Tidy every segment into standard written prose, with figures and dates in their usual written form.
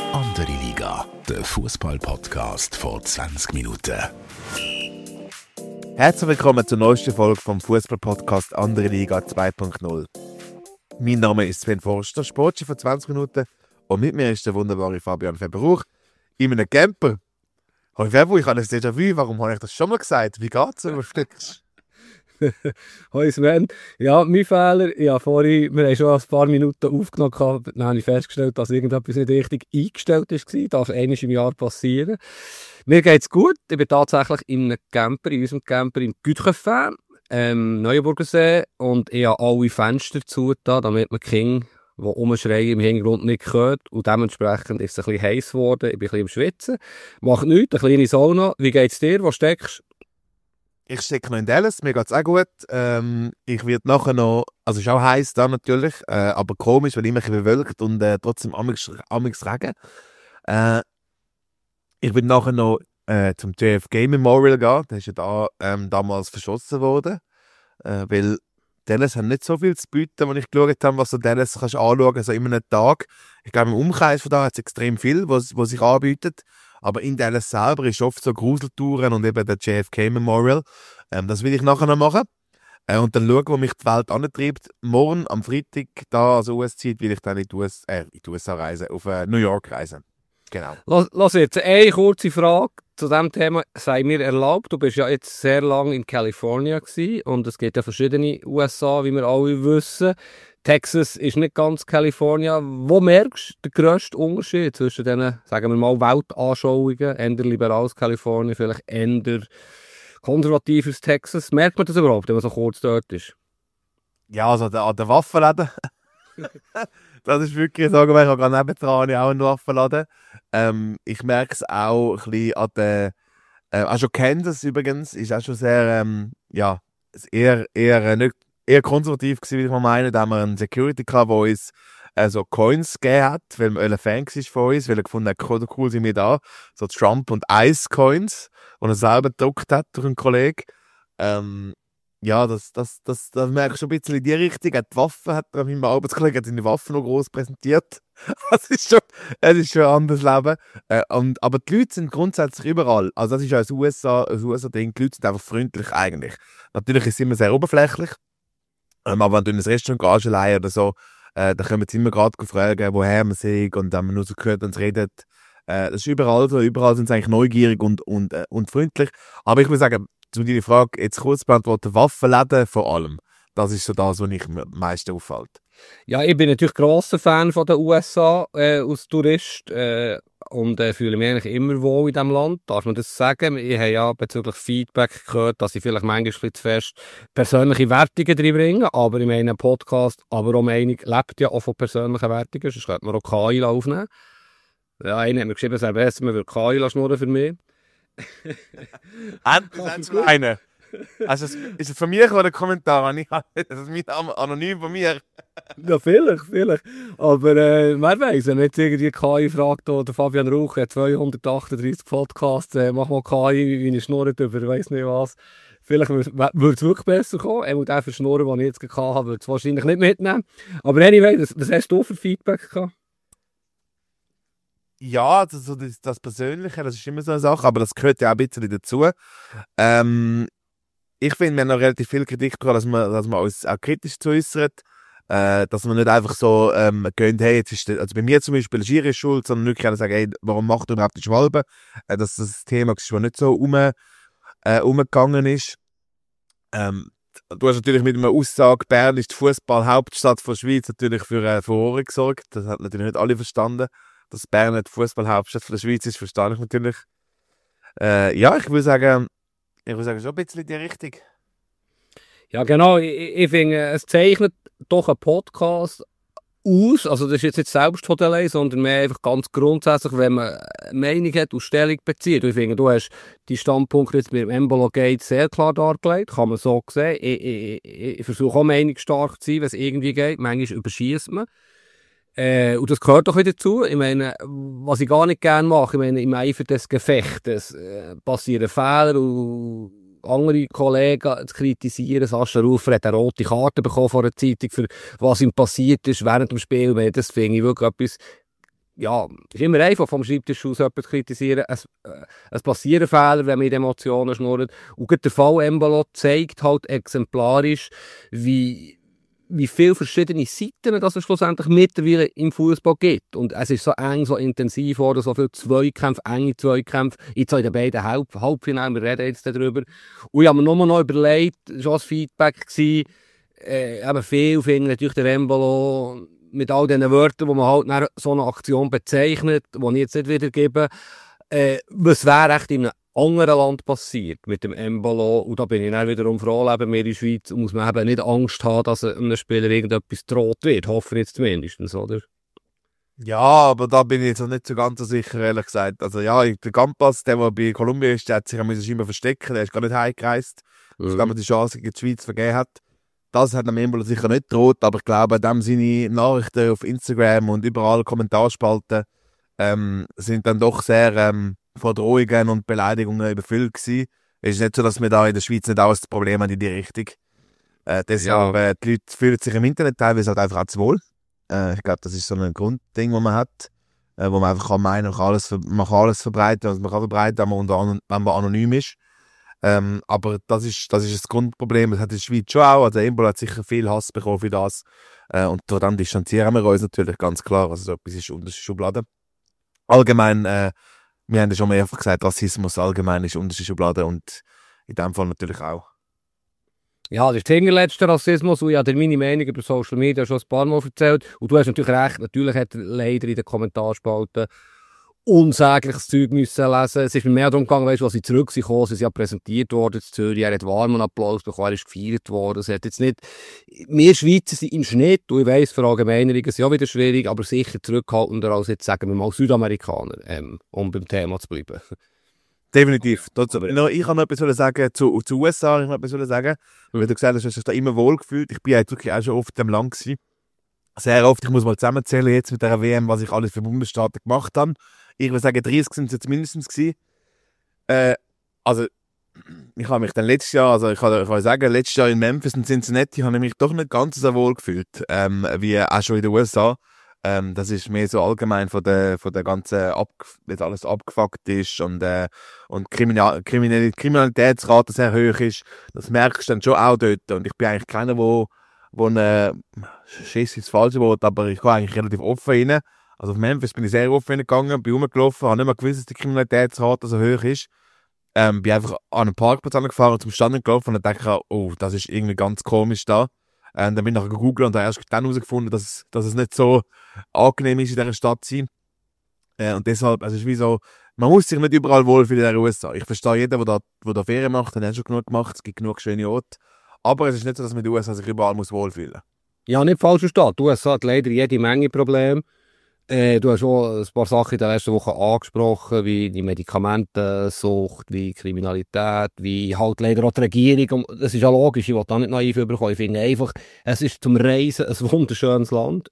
Andere Liga, der Fußball-Podcast vor 20 Minuten. Herzlich willkommen zur neuesten Folge vom Fußball-Podcast Andere Liga 2.0. Mein Name ist Sven Forster, Sportchef von 20 Minuten, und mit mir ist der wunderbare Fabian Feberuch in einem Camper. Hoi Febu, ich habe ein Déjà-vu, warum habe ich das schon mal gesagt? Wie geht's? Hoi Sven. Ja, mein Fehler. Ja, vorhin, wir haben schon ein paar Minuten aufgenommen, dann habe ich festgestellt, dass irgendetwas nicht richtig eingestellt war. Das darf einmal im Jahr passieren. Mir geht es gut. Ich bin tatsächlich in unserem Camper im Gütchenfan, Neuenburgersee, und ich habe alle Fenster zugetan, damit man die Kinder, die rumschreien, im Hintergrund nicht hört. Und dementsprechend ist es ein bisschen heiß geworden. Ich bin ein bisschen am Schwitzen. Macht nichts, eine kleine Sauna. Wie geht es dir? Wo steckst du? Ich stecke noch in Dallas, mir geht es auch gut. Ich werde nachher noch, also es ist auch heiß da natürlich, aber komisch, weil immer ein bisschen bewölkt und trotzdem amigs Regen. Ich will nachher noch zum JFK Memorial gehen, der ist ja da damals verschossen worden, weil Dallas hat nicht so viel zu bieten, wenn ich geschaut habe, was du Dallas kannst anschauen, also in einem Tag. Ich glaube, im Umkreis von da hat es extrem viel, was sich anbietet. Aber in Dallas selber ist oft so Gruseltouren und eben der JFK Memorial. Das will ich nachher noch machen. Und dann schauen, wo mich die Welt antreibt. Morgen, am Freitag, da also US-Zeit, will ich dann in die USA reisen, auf New York reisen. Genau. Lass jetzt eine kurze Frage zu diesem Thema. Sei mir erlaubt, du bist ja jetzt sehr lange in Kalifornien gewesen, und es gibt ja verschiedene USA, wie wir alle wissen. Texas ist nicht ganz Kalifornien. Wo merkst du den grössten Unterschied zwischen diesen, sagen wir mal, Weltanschauungen, eher liberales Kalifornien, vielleicht eher konservatives Texas? Merkt man das überhaupt, wenn man so kurz dort ist? Ja, also an der Waffenladen. Das ist wirklich so, ich habe gerade nebendran auch einen Waffenladen. Ich merke es auch ein bisschen an der... auch schon Kansas übrigens, ist auch schon sehr, ja, eher konservativ gewesen, wie ich mal meine. Da haben wir einen Security gehabt, der uns so Coins gegeben hat, weil er ein Fan war von uns, weil er gefunden hat, cool sind wir da. So Trump und Ice Coins, die er selber gedruckt hat durch einen Kollegen. Ja, das merke ich schon ein bisschen in die Richtung. Die Waffen hat er mit meinem Arbeitskollegen seine Waffen noch gross präsentiert. Es ist schon ein anderes Leben. Aber die Leute sind grundsätzlich überall. Also das ist ja ein USA-Ding. Die Leute sind einfach freundlich eigentlich. Natürlich ist es immer sehr oberflächlich. Aber wenn du in ein Restaurant gehst allein oder so, dann können sie immer gerade fragen, woher man sind, und wenn man nur so hört und redet. Das ist überall so. Überall sind sie eigentlich neugierig und freundlich. Aber ich würde sagen, zu deiner Frage jetzt kurz beantworten, Waffenläden vor allem. Das ist so das, was mich am meisten auffällt. Ja, ich bin natürlich grosser Fan von den USA als Tourist und fühle mich eigentlich immer wohl in diesem Land. Darf man das sagen? Ich habe ja bezüglich Feedback gehört, dass ich vielleicht manchmal ein bisschen zu fest persönliche Wertungen drin bringe, aber in meinem Podcast, aber auch Meinung lebt ja auch von persönlichen Wertungen, sonst könnte man auch KI aufnehmen. Ja, einer hat mir geschrieben, es wäre besser, man würde KI schnurren für mich. Endlich eine. Also ist es von mir oder ein Kommentar? Das ist mein Name, anonym von mir. Ja, vielleicht. Aber wer weiss, wenn jetzt irgendwie KI fragt, oder Fabian Rauch hat 238 Podcasts, mach mal KI, wie ich schnurrt über, weiss nicht was. Vielleicht würde es wirklich besser kommen. Auch der Verschnurren, den ich jetzt gehabt habe, würde es wahrscheinlich nicht mitnehmen. Aber anyway, was hast du für Feedback gehabt? Ja, das Persönliche, das ist immer so eine Sache, aber das gehört ja auch ein bisschen dazu. Ich finde, wir haben noch relativ viel Kritik bekommen, dass man uns auch kritisch zu äußert, dass man nicht einfach so gehen, hey, jetzt ist also bei mir zum Beispiel ist ihre Schuld, sondern wirklich sagen, hey, warum macht ihr überhaupt die Schwalbe? Dass das Thema schon nicht so umgegangen ist. Du hast natürlich mit einer Aussage, Bern ist die Fußballhauptstadt der Schweiz, natürlich für Furore gesorgt. Das hat natürlich nicht alle verstanden. Dass Bern nicht die Fußballhauptstadt der Schweiz ist, verstehe ich natürlich. Ja, ich würde sagen, schon ein bisschen in die Richtung. Ja, genau. Ich finde, es zeichnet doch einen Podcast aus. Also, das ist jetzt nicht Selbsthotelei, sondern mehr einfach ganz grundsätzlich, wenn man eine Meinung hat und Stellung bezieht. Und ich finde, du hast die Standpunkte jetzt mit dem Embolo Gate sehr klar dargelegt. Kann man so sehen. Ich versuche auch meinungsstark zu sein, wenn es irgendwie geht. Manchmal überschießt man. Und das gehört doch wieder dazu. Ich meine, was ich gar nicht gerne mache, ich meine, im Eifer des Gefechtes passieren Fehler und andere Kollegen zu kritisieren. Sascha Rufer hat eine rote Karte bekommen von der Zeitung, für was ihm passiert ist während dem Spiel. Das finde ich wirklich etwas ja, es ist immer einfach, vom Schreibtisch aus jemanden zu kritisieren. Es passieren Fehler, wenn man in Emotionen schnurrt. Und gerade der Fall Embolo zeigt halt exemplarisch, wie viele verschiedene Seiten es schlussendlich mittlerweile im Fußball gibt. Und es ist so eng, so intensiv oder so viele Zweikämpfe, enge Zweikämpfe. Jetzt in den beiden Halbfinalen, wir reden jetzt darüber. Und ich habe mir nur noch überlegt, schon als Feedback gewesen, eben viel finden natürlich der Embolo mit all diesen Wörtern, die man halt nach so einer Aktion bezeichnet, die ich jetzt nicht wiedergebe. Was wäre echt in einem anderen Land passiert mit dem Embolo? Und da bin ich dann wiederum froh, leben wir in der Schweiz, und muss man eben nicht Angst haben, dass einem Spieler irgendetwas droht wird. Hoffen wir jetzt zumindest, oder? Ja, aber da bin ich jetzt noch nicht so ganz so sicher, ehrlich gesagt. Also ja, der Campas, der bei Kolumbien ist, der hat sich scheinbar verstecken, der ist gar nicht heimgereist, weil man die Chance gegen die Schweiz vergeben hat. Das hat dem Embolo sicher nicht gedroht, aber ich glaube, in dem seine Nachrichten auf Instagram und überall Kommentarspalten sind dann doch sehr von Drohungen und Beleidigungen überfüllt gewesen. Es ist nicht so, dass wir da in der Schweiz nicht auch das Problem haben in die Richtung. Deshalb, die Leute fühlen sich im Internet teilweise halt einfach auch zu wohl. Ich glaube, das ist so ein Grundding, das man hat, wo man einfach meinen kann, man kann alles verbreiten, was man kann verbreiten, wenn man anonym ist. Aber das ist das Grundproblem. Das hat die Schweiz schon auch. Also Embolo hat sicher viel Hass bekommen für das. Und dann distanzieren wir uns natürlich ganz klar. Also so etwas ist unterste Schublade. Allgemein, wir haben ja schon mehrfach gesagt, Rassismus allgemein ist unterste Schublade und in dem Fall natürlich auch. Ja, das ist der hinterletzte Rassismus, und ich habe dir meine Meinung über Social Media schon ein paar Mal erzählt. Und du hast natürlich recht, natürlich hat er leider in den Kommentarspalten unsägliches Zeug müssen lesen. Es ist mir mehr darum gegangen, weißt, als sie zurückgekommen sind, sie ja präsentiert worden in Zürich, er hat warmen Applaus bekommen, er ist gefeiert worden. Es hat jetzt nicht, wir Schweizer sind im Schnitt, und ich weiss, Verallgemeinerungen sind ja wieder schwierig, aber sicher zurückhaltender als jetzt, sagen wir mal, Südamerikaner, um beim Thema zu bleiben. Definitiv. Ich kann noch etwas sagen zu USA, weil du gesagt hast, du hast dich da immer wohl gefühlt. Ich bin ja wirklich auch schon oft in dem Land gewesen. Sehr oft, ich muss mal zusammenzählen jetzt mit der WM, was ich alles für Bundesstaaten gemacht habe. Ich würde sagen, 30 sind es jetzt mindestens gewesen. Also, ich habe mich dann letztes Jahr in Memphis und Cincinnati habe ich mich doch nicht ganz so wohl gefühlt, wie auch schon in den USA. Das ist mehr so allgemein von der ganzen, wie alles abgefuckt ist und Kriminalitätsrate sehr hoch ist. Das merkst du dann schon auch dort. Und ich bin eigentlich keiner, wo Schiss ist das falsche Wort, aber ich gehe eigentlich relativ offen rein. Also auf Memphis bin ich sehr offen reingegangen, bin rumgelaufen, habe nicht mehr gewusst, dass die Kriminalitätsrate so hoch ist. Bin einfach an einem Parkplatz angefahren, zum Stand gelaufen und dann dachte ich, oh, das ist irgendwie ganz komisch da. Dann bin ich nachher gegoogelt und habe erst dann herausgefunden, dass es nicht so angenehm ist, in dieser Stadt zu sein. Und deshalb, also es ist wie so, man muss sich nicht überall wohlfühlen in den USA. Ich verstehe jeden, der da Ferien macht, den hat schon genug gemacht, es gibt genug schöne Orte. Aber es ist nicht so, dass man in den USA sich überall wohlfühlen muss. Ja, nicht falsch verstanden. Die USA hat leider jede Menge Probleme. Du hast schon ein paar Sachen in der letzten Woche angesprochen, wie die Medikamentensucht, wie Kriminalität, wie halt leider auch die Regierung. Und das ist ja logisch, ich will da nicht naiv überkommen. Ich finde einfach, es ist zum Reisen ein wunderschönes Land.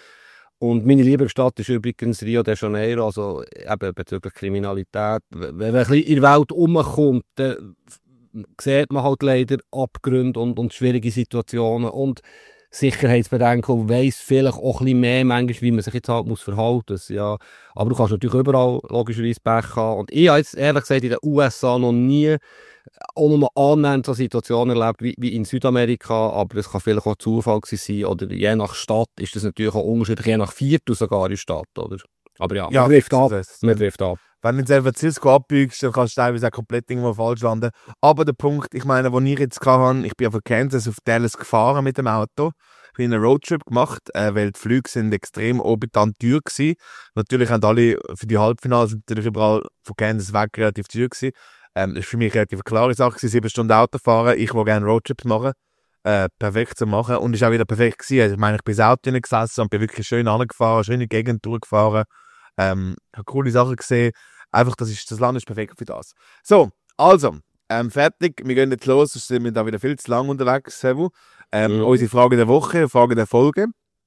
Und meine Lieblingsstadt ist übrigens Rio de Janeiro, also eben bezüglich Kriminalität. Wenn man ein bisschen in der Welt rumkommt, dann sieht man halt leider Abgründe und schwierige Situationen und Sicherheitsbedenken und weiss vielleicht auch ein bisschen mehr manchmal, wie man sich jetzt halt verhalten muss. Ja. Aber du kannst natürlich überall logischerweise Pech haben. Und ich habe jetzt ehrlich gesagt in den USA noch nie auch nur annähernd so Situationen erlebt wie in Südamerika, aber es kann vielleicht auch Zufall sein oder je nach Stadt ist das natürlich auch unterschiedlich, je nach Viertel sogar in der Stadt, oder? Aber ja, man trifft ab. Wenn du in San Francisco abbiegst, dann kannst du teilweise auch komplett irgendwo falsch landen. Aber der Punkt, ich meine, wo ich jetzt hatte, ich bin von Kansas auf Dallas gefahren mit dem Auto. Ich habe einen Roadtrip gemacht, weil die Flüge sind extrem orbitant teuer gewesen. Natürlich haben alle für die Halbfinale natürlich überall von Kansas weg relativ teuer gewesen. Das war für mich relativ eine klare Sache, 7 Stunden Auto fahren. Ich will gerne Roadtrips machen. Perfekt zu machen. Und es war auch wieder perfekt gewesen. Also, ich meine, ich bin ins Auto gesessen und bin wirklich schön angefahren, schöne Gegend durchgefahren. Habe coole Sachen gesehen. Einfach, das Land ist perfekt für das. So, also, fertig. Wir gehen jetzt los, sonst sind wir da wieder viel zu lang unterwegs. Unsere Frage der Woche, Frage der Folge.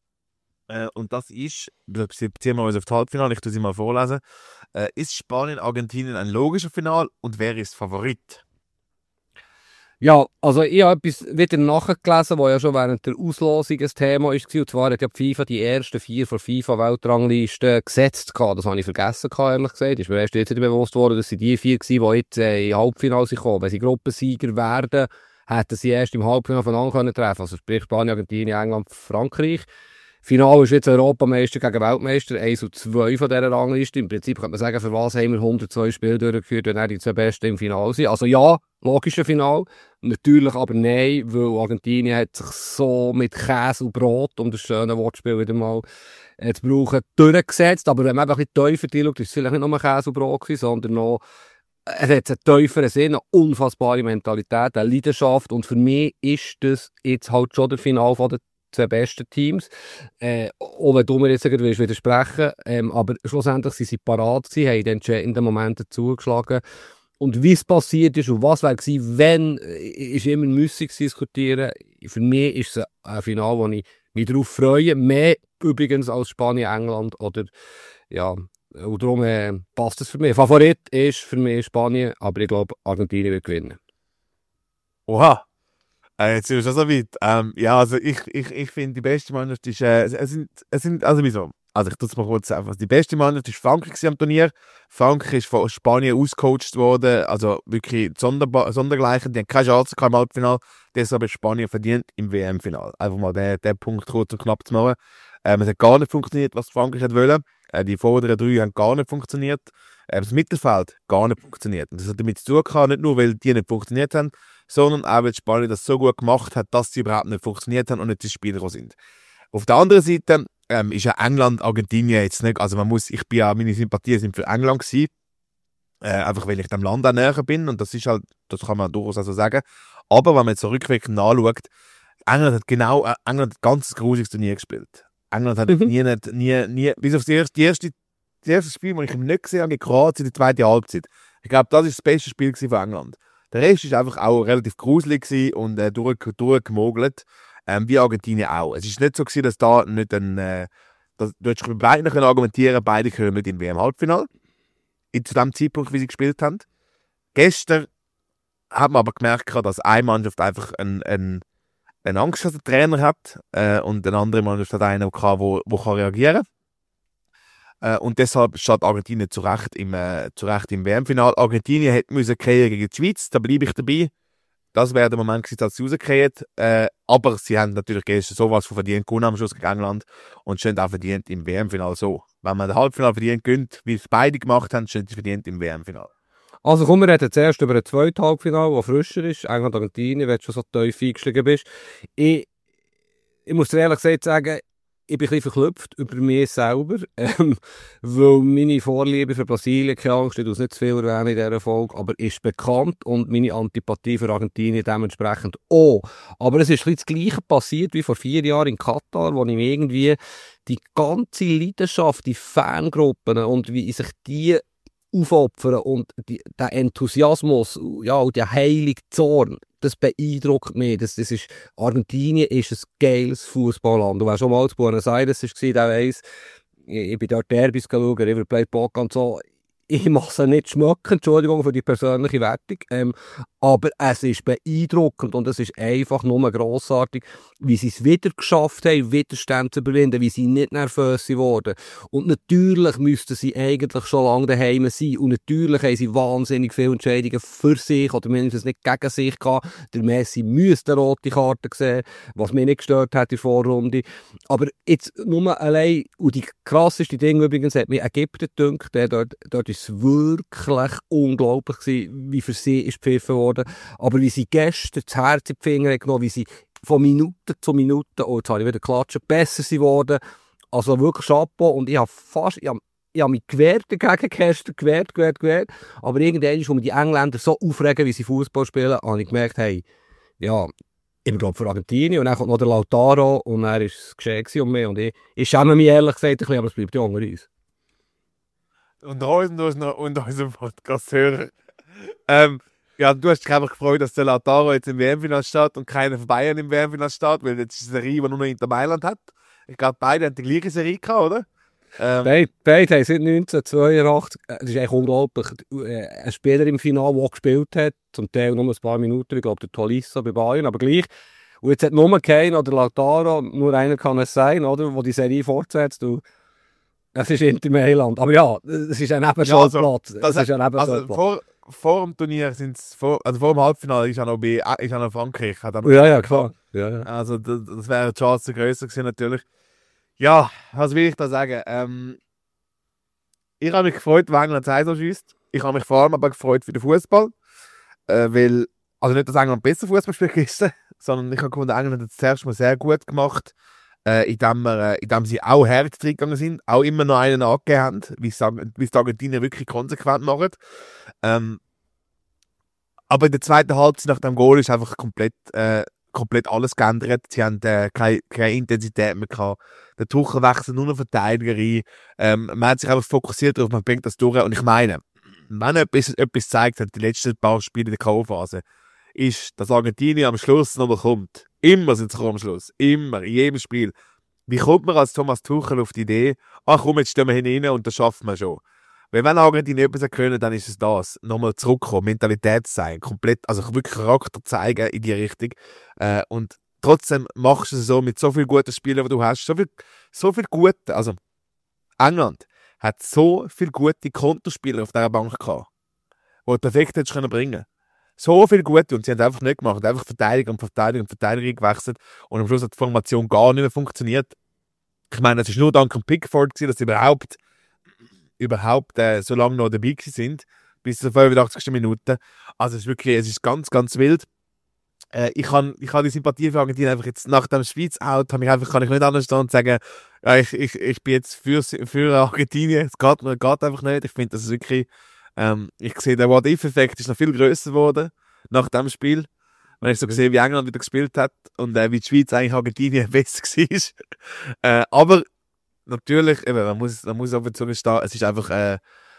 Und das ist, beziehen wir uns auf das Halbfinale, ich tue sie mal vorlesen. Ist Spanien-Argentinien ein logischer Final und wer ist Favorit? Ja, also ich habe etwas wieder nachgelesen, was ja schon während der Auslosung ein Thema war. Und zwar hat ja die FIFA die ersten 4 von FIFA-Weltrangliste gesetzt gehabt. Das habe ich vergessen, ehrlich gesagt. Ist mir erst jetzt wieder bewusst worden, dass sie die 4 waren, die jetzt in Halbfinale kommen. Wenn sie Gruppensieger werden, hätten sie erst im Halbfinale aufeinander treffen können. Also sprich Spanien, Argentinien, England, Frankreich. Final ist jetzt Europameister gegen Weltmeister, 1 und 2 von dieser Rangliste. Im Prinzip könnte man sagen, für was haben wir 102 Spiele durchgeführt, wenn die 2 Besten im Finale sind. Also ja, logischer Final. Natürlich aber nein, weil Argentinien hat sich so mit Käse und Brot, um das schöne Wortspiel wieder mal zu brauchen, durchgesetzt. Aber wenn man einfach ein bisschen tiefer schaut, ist es vielleicht nicht nur Käse und Brot gewesen, sondern noch, es hat einen tieferen Sinn, eine unfassbare Mentalität, eine Leidenschaft. Und für mich ist das jetzt halt schon der Final von der 2 besten Teams. Auch wenn du mir jetzt widersprechen willst, aber schlussendlich sind sie parat gewesen, haben in den entscheidenden Momenten zugeschlagen. Und wie es passiert ist und was wäre gewesen, wenn, ist immer müssig zu diskutieren. Für mich ist es ein Finale, wo ich mich darauf freue. Mehr übrigens als Spanien, England oder ja. Und darum passt es für mich. Favorit ist für mich Spanien, aber ich glaube, Argentinien wird gewinnen. Oha! Jetzt sind wir schon so weit. Ja, also ich finde, die beste Mannschaft ist, es sind, also wieso? Also ich tue es mal kurz einfach. Die beste Mannschaft ist Frankreich am Turnier. Frankreich ist von Spanien ausgecoacht worden, also wirklich sondergleichen. Die haben keine Chance im Halbfinale. Deshalb ist Spanien verdient im WM-Finale. Einfach mal den Punkt kurz und knapp zu machen. Es hat gar nicht funktioniert, was Frankreich wollte. Die vorderen 3 haben gar nicht funktioniert. Das Mittelfeld gar nicht funktioniert. Und das hat damit zu tun, nicht nur, weil die nicht funktioniert haben, sondern auch, weil Spanien das so gut gemacht hat, dass sie überhaupt nicht funktioniert haben und nicht ins Spiel gekommen sind. Auf der anderen Seite ist ja England, Argentinien jetzt nicht, also meine Sympathien sind für England gewesen, einfach weil ich dem Land auch näher bin und das ist halt, das kann man durchaus auch so sagen. Aber wenn man jetzt so rückwirkend anschaut, England hat ein ganz grusiges Turnier gespielt. England hat nie, bis auf das erste Spiel, das ich nicht gesehen habe, in Kroatien, die zweite Halbzeit. Ich glaube, das war das beste Spiel von England. Der Rest war einfach auch relativ gruselig und durchgemogelt, wie Argentinien auch. Es war nicht so gewesen, dass da nicht du hättest bei beiden argumentieren, beide können nicht in WM-Halbfinale. Zu dem Zeitpunkt, wie sie gespielt haben. Gestern hat man aber gemerkt, dass eine Mannschaft einfach eine Angst vor den Trainer hat und eine andere Mannschaft hat einen, der reagieren kann. Und deshalb steht Argentinien zu Recht im WM-Final. Argentinien hätte müssen gegen die Schweiz, da bleibe ich dabei. Das wäre der Moment gewesen, als sie rausgekriegt. Aber sie haben natürlich gestern sowas von verdient gewonnen am Schluss gegen England und stehen auch verdient im WM-Final so. Wenn man den Halbfinale verdient gönnt, wie es beide gemacht haben, stehen sie verdient im WM-Final. Also komm, wir reden zuerst über ein zweites Halbfinale, das frischer ist. England, Argentinien, wenn du schon so tief eingestiegen bist. Ich muss dir ehrlich gesagt sagen, ich bin ein bisschen verklüpft über mich selber, weil meine Vorliebe für Brasilien, keine Angst, ich muss nicht zu viel erwähnen in dieser Folge, aber ist bekannt und meine Antipathie für Argentinien dementsprechend auch. Aber es ist ein bisschen das Gleiche passiert wie vor 4 Jahren in Katar, wo ich mir irgendwie die ganze Leidenschaft, die Fangruppen und wie sich die aufopfern und der Enthusiasmus, ja, und der heilige Zorn, das beeindruckt mich. Argentinien ist ein geiles Fußballland. Und wer schon mal zu Buenos Aires war, der weiss, ich bin dort Derbys schauen, River Plate, Boca und so. Ich mache es nicht schmecken, Entschuldigung für die persönliche Wertung, aber es ist beeindruckend und es ist einfach nur grossartig, wie sie es wieder geschafft haben, Widerstände zu überwinden, wie sie nicht nervös wurden. Und natürlich müssten sie eigentlich schon lange daheim sein und natürlich haben sie wahnsinnig viele Entscheidungen für sich oder mindestens nicht gegen sich gehabt. Der Messi müsste eine rote Karte sehen, was mich nicht gestört hat in der Vorrunde. Aber jetzt nur allein, und die krasseste Ding übrigens hat mich Ägypten gedünkt, dort ist es wirklich unglaublich gewesen, wie für sie ist gepfiffen worden. Aber wie sie gestern das Herz in die Finger genommen, wie sie von Minute zu Minute, oh, jetzt habe ich wieder klatschen, besser sie worden. Also wirklich Chapeau. Und ich habe mich gewehrt dagegen gestern, gewehrt. Aber irgendwann, wo mir die Engländer so aufregen, wie sie Fußball spielen, habe ich gemerkt, hey, ja, ich glaube für Argentinien und dann kommt noch der Lautaro und dann war es geschehen um mich. Und ich schäme mich ehrlich gesagt ein bisschen, aber es bleibt ja unter uns. Und unserem Podcast-Hörer. Ja, du hast dich einfach gefreut, dass der Lautaro jetzt im WM-Final steht und keiner von Bayern im WM-Final steht, weil jetzt ist eine Serie, die nur noch Inter Mailand hat. Ich glaube, beide haben die gleiche Serie gehabt, oder? Beide haben seit 1982, das ist echt unglaublich, ein Spieler im Finale, der gespielt hat, zum Teil nur ein paar Minuten, ich glaube der Tolisso bei Bayern, aber gleich. Und jetzt hat nur Kane oder Lautaro, nur einer kann es sein, oder, wo die Serie fortsetzt. Und es ist Inter Mailand. Aber ja, es ist ein Nebenschaltplatz. Vor dem Turnier vor dem Halbfinale ist er noch Frankreich. Ja, klar. Ja. Also das wäre die Chance grösser gewesen natürlich. Ja, was will ich da sagen? Ich habe mich gefreut, wenn England das so schießt. Ich habe mich vor allem aber gefreut für den Fußball. Weil, also nicht, dass England besser Fußball spielt, sondern ich habe gefunden, England hat es zuerst mal sehr gut gemacht, indem sie auch hart reingegangen sind, auch immer noch einen angegeben haben, wie es die Argentinier wirklich konsequent machen. Aber in der zweiten Halbzeit nach dem Goal ist einfach komplett alles geändert. Sie haben keine Intensität mehr gehabt. Der Tuchel wechselt nur noch Verteidiger rein. Man hat sich einfach fokussiert darauf, man bringt das durch. Und ich meine, wenn etwas zeigt hat, die letzten paar Spiele in der K.O.-Phase, ist, dass Argentinien am Schluss nochmal kommt. Immer sind sie am Schluss. Immer, in jedem Spiel. Wie kommt man als Thomas Tuchel auf die Idee, ach komm, jetzt stehen wir hinein und das schaffen wir schon. Weil wenn Argentinien etwas können, dann ist es das. Nochmal zurückkommen, Mentalität sein, komplett, also wirklich Charakter zeigen in die Richtung. Und trotzdem machst du es so mit so vielen guten Spielern, die du hast. So viel gute, also England hat so viele gute Konterspieler auf dieser Bank gehabt, die du perfekt hättest bringen können. So viele gute und sie haben es einfach nicht gemacht. Einfach Verteidiger gewechselt und am Schluss hat die Formation gar nicht mehr funktioniert. Ich meine, es ist nur dank dem Pickford gewesen, dass sie überhaupt so lange noch dabei sind, bis zur 85. Minute. Also es ist ganz, ganz wild. Ich habe die Sympathie für Argentinien einfach jetzt nach dem Schweiz-Out kann ich nicht anders stehen und sagen, ja, ich bin jetzt für Argentinien. Es geht einfach nicht. Ich finde, das ist wirklich, ich sehe, der What-If-Effekt ist noch viel grösser geworden nach dem Spiel. Wenn ich so gesehen, wie England wieder gespielt hat und wie die Schweiz eigentlich Argentinien besser war. Aber natürlich, eben, man muss auf den stehen, es ist einfach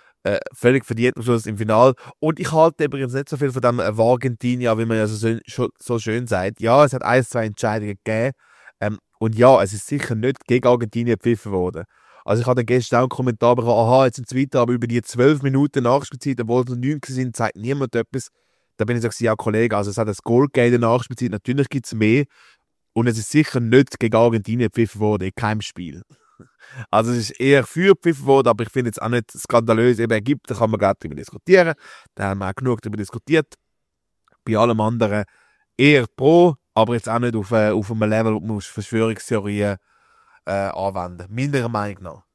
völlig verdient am Schluss im Finale. Und ich halte übrigens nicht so viel von dem Argentinien, wie man ja so schön sagt. Ja, es hat 1-2 Entscheidungen gegeben. Und ja, es ist sicher nicht gegen Argentinien gepfiffen worden. Also ich hatte gestern auch einen Kommentar bekommen, aha, jetzt sind es weiter, aber über die 12 Minuten Nachspielzeit, obwohl es noch 9 sind, sagt niemand etwas. Da bin ich so gesagt, ja Kollege, also es hat ein Goal gegeben in der Nachspielzeit, natürlich gibt es mehr. Und es ist sicher nicht gegen Argentinien gepfiffen worden, in keinem Spiel. Also es ist eher für gepfiffen worden, aber ich finde jetzt auch nicht skandalös. Eben Ägypten kann man gerade darüber diskutieren, da haben wir auch genug darüber diskutiert. Bei allem anderen eher pro, aber jetzt auch nicht auf einem Level, wo man Verschwörungstheorien anwenden. Meiner Meinung nach.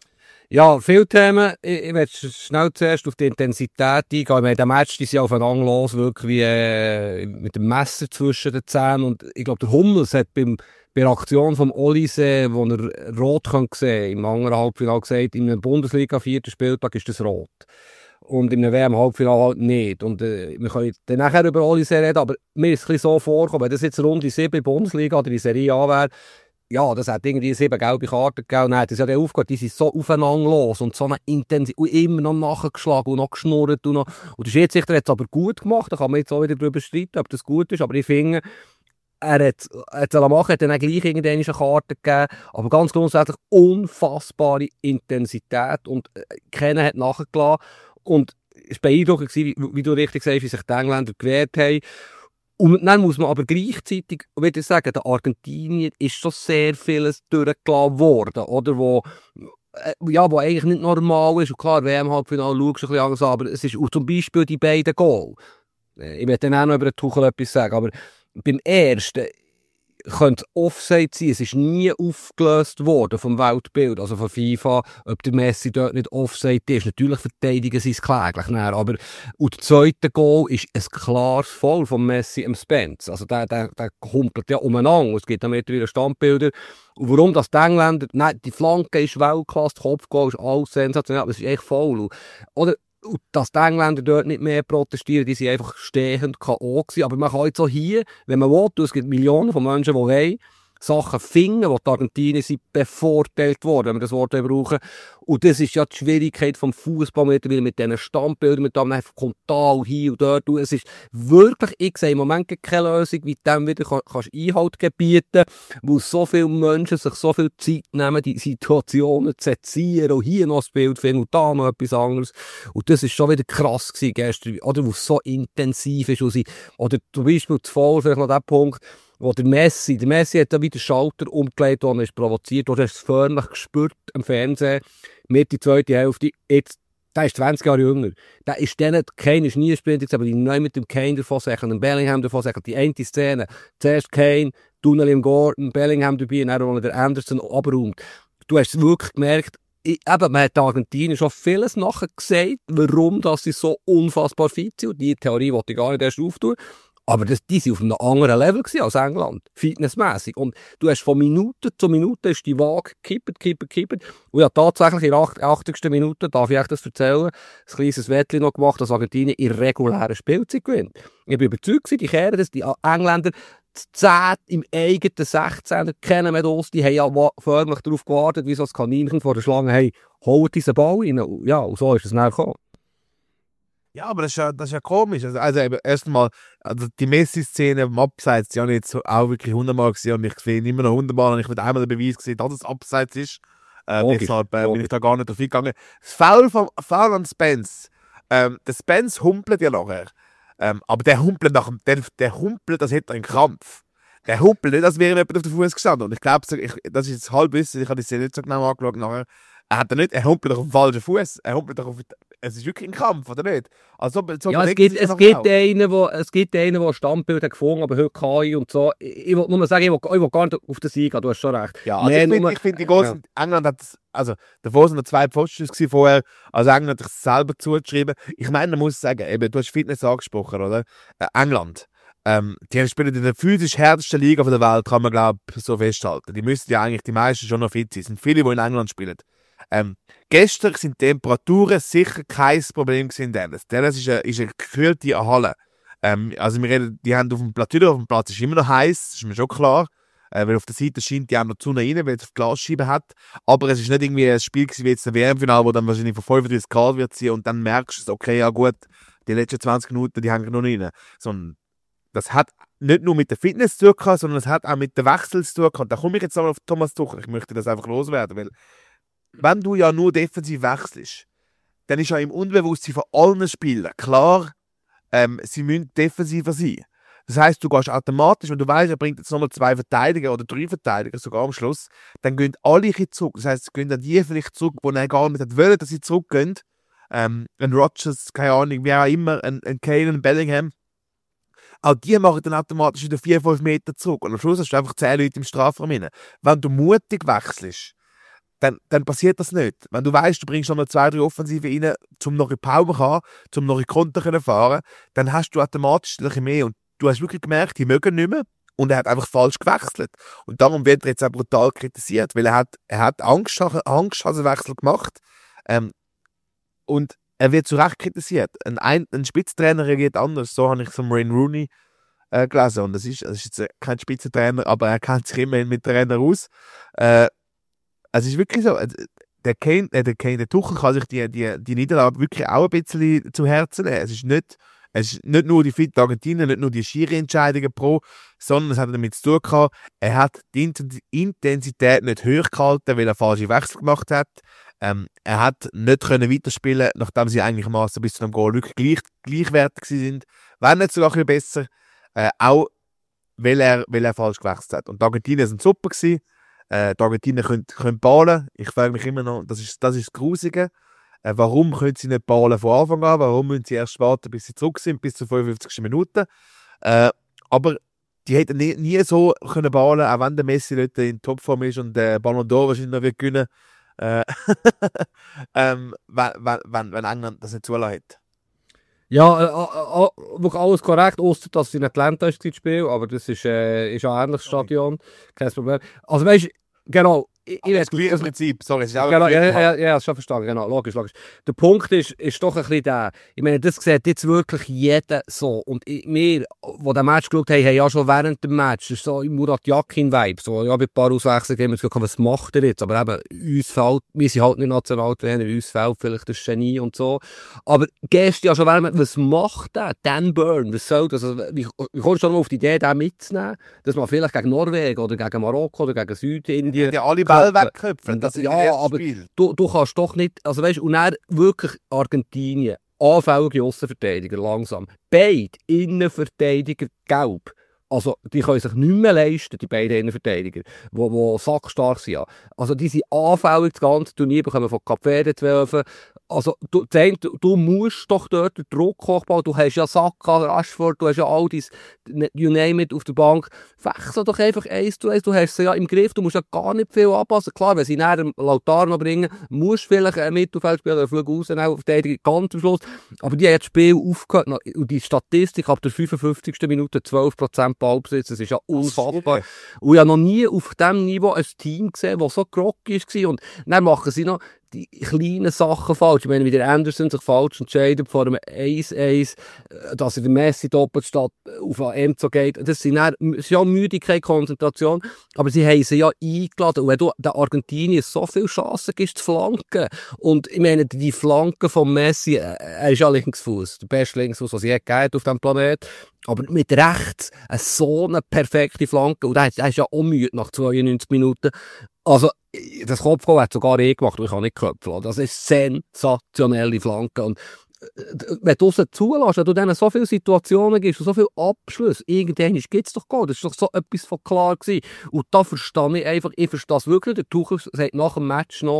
Ja, viele Themen. Ich möchte schnell zuerst auf die Intensität eingehen. Ich meine, der Match ist ja aufeinander los, wirklich wie mit dem Messer zwischen den Zähnen. Und ich glaube, der Hummels hat bei der Aktion vom Olise, wo er rot sehen im anderen Halbfinale gesagt, in einem Bundesliga 4. Spieltag ist das rot. Und in einem WM-Halbfinale halt nicht. Und wir können dann nachher über Olise reden, aber mir ist es ein bisschen so vorgekommen, wenn das jetzt Runde 7 in der Bundesliga oder in Serie A wäre, ja, das hat irgendwie 7 gelbe Karten gegeben. Nein, das hat ja aufgehört, die sind so aufeinander los und so eine Intensität und immer noch nachgeschlagen und noch geschnurrt. Und der Schiedsrichter hat es aber gut gemacht, da kann man jetzt auch wieder darüber streiten, ob das gut ist, aber ich finde, er hat dann auch gleich irgendeine Karte gegeben, aber ganz grundsätzlich unfassbare Intensität und keiner hat nachgelassen. Und es war beeindruckend, wie du richtig sagst, wie sich die Engländer gewehrt haben. Und dann muss man aber gleichzeitig, würde ich sagen, der Argentinien ist schon sehr vieles durchgelassen worden, oder? Wo eigentlich nicht normal ist. Und klar, WM-Halbfinale schaust du ein bisschen anders an, aber es ist auch zum Beispiel die beiden Goal. Ich werde dann auch noch über den Tuchel etwas sagen, aber beim ersten könnte es Offside sein. Es ist nie aufgelöst worden vom Weltbild, also von FIFA, ob der Messi dort nicht Offside ist. Natürlich verteidigen sie es kläglich, aber und der zweite Goal ist ein klares Foul von Messi im Spence. Also der kumpelt ja umeinander. Es gibt dann mittlerweile Standbilder. Und warum das die Engländer, nein, die Flanke ist Weltklasse, der Kopfgoal ist alles sensationell, aber es ist echt faul. Oder und dass die Engländer dort nicht mehr protestieren, die sind einfach stehend K.O. gewesen. Aber man kann jetzt auch hier, wenn man will, es gibt Millionen von Menschen, die wollen, Sachen finden, wo die Argentinier sind bevorteilt worden, wenn wir das Wort brauchen. Und das ist ja die Schwierigkeit vom Fußball mit diesen Standbildern, mit dem einfach kommt da und hier und dort. Und es ist wirklich, ich sehe im Moment keine Lösung, wie du dem wieder kannst Einhalt gebieten, wo so viele Menschen sich so viel Zeit nehmen, die Situationen zu sezieren und hier noch das Bild finden und da noch etwas anderes. Und das ist schon wieder krass gewesen gestern, oder wo es so intensiv ist. Oder zum Beispiel zuvor, vielleicht noch der Punkt, wo der Messi hat da wieder den Schalter umgelegt worden, ist provoziert, oder hast es förmlich gespürt am Fernsehen, mit die zweite Hälfte, jetzt, der ist 20 Jahre jünger, der ist denen, Kane ist nie ein Sprinter, aber die neu mit dem Kane davon sagen, dem Bellingham davon sagen, die eine Szene, zuerst Kane, Tunnel im Gordon, Bellingham dabei, und dann, wo der Anderson abräumt. Du hast wirklich gemerkt, eben, man hat Argentinien schon vieles nachher gesagt, warum dass sie so unfassbar fit sind, und die Theorie wollte ich gar nicht erst auftun. Aber die waren auf einem anderen Level als England, fitnessmässig. Und du hast von Minute zu Minute ist die Waage gekippt. Und ja, tatsächlich in der 80. Minute, darf ich euch das erzählen, ein kleines Wettchen noch gemacht, dass Argentinien in regulären Spielzeit gewinnt. Ich bin überzeugt, die kehren das, die Engländer, 10 im eigenen 16er kennen wir das, die haben ja förmlich darauf gewartet, wie so ein Kaninchen vor der Schlange, hey, holt diesen Ball rein. Ja, und so ist es dann gekommen. Ja, aber das ist ja komisch. Also eben, erstmal, also die Messi-Szene im Abseits, die habe ich jetzt auch wirklich 100-mal gesehen und ich sehe immer noch 100-mal und ich habe einmal den Beweis gesehen, dass es Abseits ist. Deshalb bin ich da gar nicht drauf eingegangen. Das Foul an Spence. Der Spence humpelt ja nachher. Aber der humpelt der humpelt, das hätte er einen Krampf. Der humpelt nicht, als wäre jemand auf den Fuß gestanden. Und ich glaube, das ist jetzt Halbwissen, ich habe die Szene nicht so genau angeschaut nachher. Er humpelt doch auf dem falschen Fuß. Er humpelt doch auf. Es ist wirklich ein Kampf, oder nicht? Also, ja, es gibt einen, der ein Standbild hat gefunden, aber heute KI und so. Ich will nur sagen, ich will gar nicht auf den Sieg gehen, du hast schon recht. Ja, also ich finde, die großen England hat also davor sind noch 2 Pfosten vorher, also England hat sich selber zugeschrieben. Ich meine, man muss sagen, eben, du hast Fitness angesprochen, oder? England. Die spielen in der physisch härtesten Liga der Welt, kann man glaube ich so festhalten. Die müssten ja eigentlich die meisten schon noch fit sein. Es sind viele, die in England spielen. Gestern sind die Temperaturen sicher kein Problem in Dallas. Dallas ist eine gekühlte Halle. Also wir reden, die haben auf dem Platz ist immer noch heiß, das ist mir schon klar. Weil auf der Seite scheint die auch noch die Sonne rein, weil es auf die Glasscheibe hat. Aber es ist nicht irgendwie ein Spiel wie jetzt ein WM-Final, wo dann wahrscheinlich von 35 Grad wird sein und dann merkst du, okay, ja gut, die letzten 20 Minuten, die hängen noch rein. Sondern das hat nicht nur mit der Fitness zu tun, sondern es hat auch mit dem Wechsel zu tun. Da komme ich jetzt auch auf Thomas Tuchel. Ich möchte das einfach loswerden, weil wenn du ja nur defensiv wechselst, dann ist ja im Unbewusstsein von allen Spielern klar, sie müssen defensiver sein. Das heisst, du gehst automatisch, wenn du weißt, er bringt jetzt nochmal 2 Verteidiger oder 3 Verteidiger sogar am Schluss, dann gehen alle zurück. Das heisst, sie gehen dann die vielleicht zurück, die er gar nicht wollen, dass sie zurückgehen. Ein Rodgers, keine Ahnung, wie auch immer, ein Kane, ein Bellingham. Auch die machen dann automatisch wieder 4-5 Meter zurück. Und am Schluss hast du einfach 10 Leute im Strafraum rein. Wenn du mutig wechselst, dann passiert das nicht. Wenn du weißt, du bringst noch 2-3 Offensive rein, um noch in Power zu haben, um noch in Konter zu fahren, dann hast du automatisch ein bisschen mehr. Und du hast wirklich gemerkt, die mögen nicht mehr. Und er hat einfach falsch gewechselt. Und darum wird er jetzt auch brutal kritisiert, weil er hat Angst, als er Wechsel gemacht. Und er wird zu Recht kritisiert. Ein Spitzentrainer reagiert anders. So habe ich es von Wayne Rooney gelesen. Und das ist jetzt kein Spitzentrainer, aber er kennt sich immerhin mit Trainer aus. Es ist wirklich so, der Tuchel kann sich die Niederlage wirklich auch ein bisschen zu Herzen nehmen. Es ist nicht nur die Fit Argentinien, nicht nur die Schiri-Entscheidungen pro, sondern es hat damit zu tun gehabt, er hat die Intensität nicht hoch gehalten, weil er falsche Wechsel gemacht hat. Er hat nicht können weiterspielen, nachdem sie eigentlich bis zu einem Goal wirklich gleichwertig sind. Wenn nicht sogar ein bisschen besser, auch weil er falsch gewechselt hat. Und die Argentinier sind super gewesen. Die Argentinier können ballen. Ich frage mich immer noch, das ist das Grusige. Warum können sie nicht ballen von Anfang an? Warum müssen sie erst warten, bis sie zurück sind, bis zur 55. Minute? Aber die hätten nie so können ballen, auch wenn der Messi nicht in Topform ist und der Ballon d'Or wahrscheinlich noch wird gewinnen, wenn England das nicht zulässt. Ja, wirklich alles korrekt, ausser dass sie in Atlanta ist, das Spiel, aber das ist ein ähnliches Stadion, kein Problem. Also weißt du, genau, Das gleiche Prinzip, sorry, es ist auch genau, ja, schon verstanden, genau, logisch. Der Punkt ist doch ein bisschen der, ich meine, das sieht jetzt wirklich jeder so. Und wir, die den Match geschaut haben, haben ja schon während dem Match, das ist so Murat Yakin-Vibe, so, ja, bei ein paar Auswechslungen haben wir gesagt, was macht er jetzt? Aber eben, uns fehlt, wir sind halt nicht Nationaltrainer, uns fehlt vielleicht das Genie und so. Aber gestern ja schon während, was macht der? Dan Burn, was soll das? Also, wie kommst du schon mal auf die Idee, den mitzunehmen, dass man vielleicht gegen Norwegen oder gegen Marokko oder gegen Südindien... Die alle Bälle wegköpfen, das ist ja, aber Spiel. Du kannst doch nicht... Also weißt, und dann wirklich Argentinien, anfällige Aussenverteidiger, langsam. Beide Innenverteidiger gelb. Also, die können sich nicht mehr leisten, die beiden Innenverteidiger, die sackstark sind. Also, die sind anfällig, das ganze Turnier bekommen von Kap Verde 12. Also, du musst doch dort den Druck hochbauen. Du hast ja Saka, Rashford, du hast ja all dies, you name it, auf der Bank. Wechsel doch einfach 1:1. Du hast sie ja im Griff, du musst ja gar nicht viel anpassen. Klar, wenn sie näher Lautaro bringen, musst du vielleicht einen Mittelfeldspieler oder Flug raus, verteidigen, ganz am Schluss. Aber die haben das Spiel aufgehört. Und die Statistik ab der 55. Minute 12% Ballbesitz, das ist ja unfassbar. Und ich habe noch nie auf diesem Niveau ein Team gesehen, das so groggy war. Und dann machen sie noch die kleinen Sachen falsch. Ich meine, wie der Anderson sich falsch entscheidet vor einem 1:1, dass er der Messi doppelt statt auf Enzo geht. Das ist ja Müdigkeit, Konzentration, aber sie haben sie ja eingeladen. Und wenn du den Argentinien so viele Chancen gibst, zu flanken, und ich meine, die Flanken von Messi, er ist ja Linksfuß, der beste Linksfuß, was es je gegeben auf diesem Planeten. Aber mit rechts so eine perfekte Flanke. Und er ist ja auch müde nach 92 Minuten. Also, das Kopfgoal hat sogar gemacht, und ich kann nicht köpfen. Das ist sensationelle Flanke. Und wenn du es zulässt, wenn du denen so viele Situationen gibst und so viele Abschlüsse, irgendwann gibt es doch Goal. Das war doch so etwas von klar gewesen. Und da verstehe ich einfach, ich verstehe es wirklich. Der Tuchel sagt nach dem Match noch,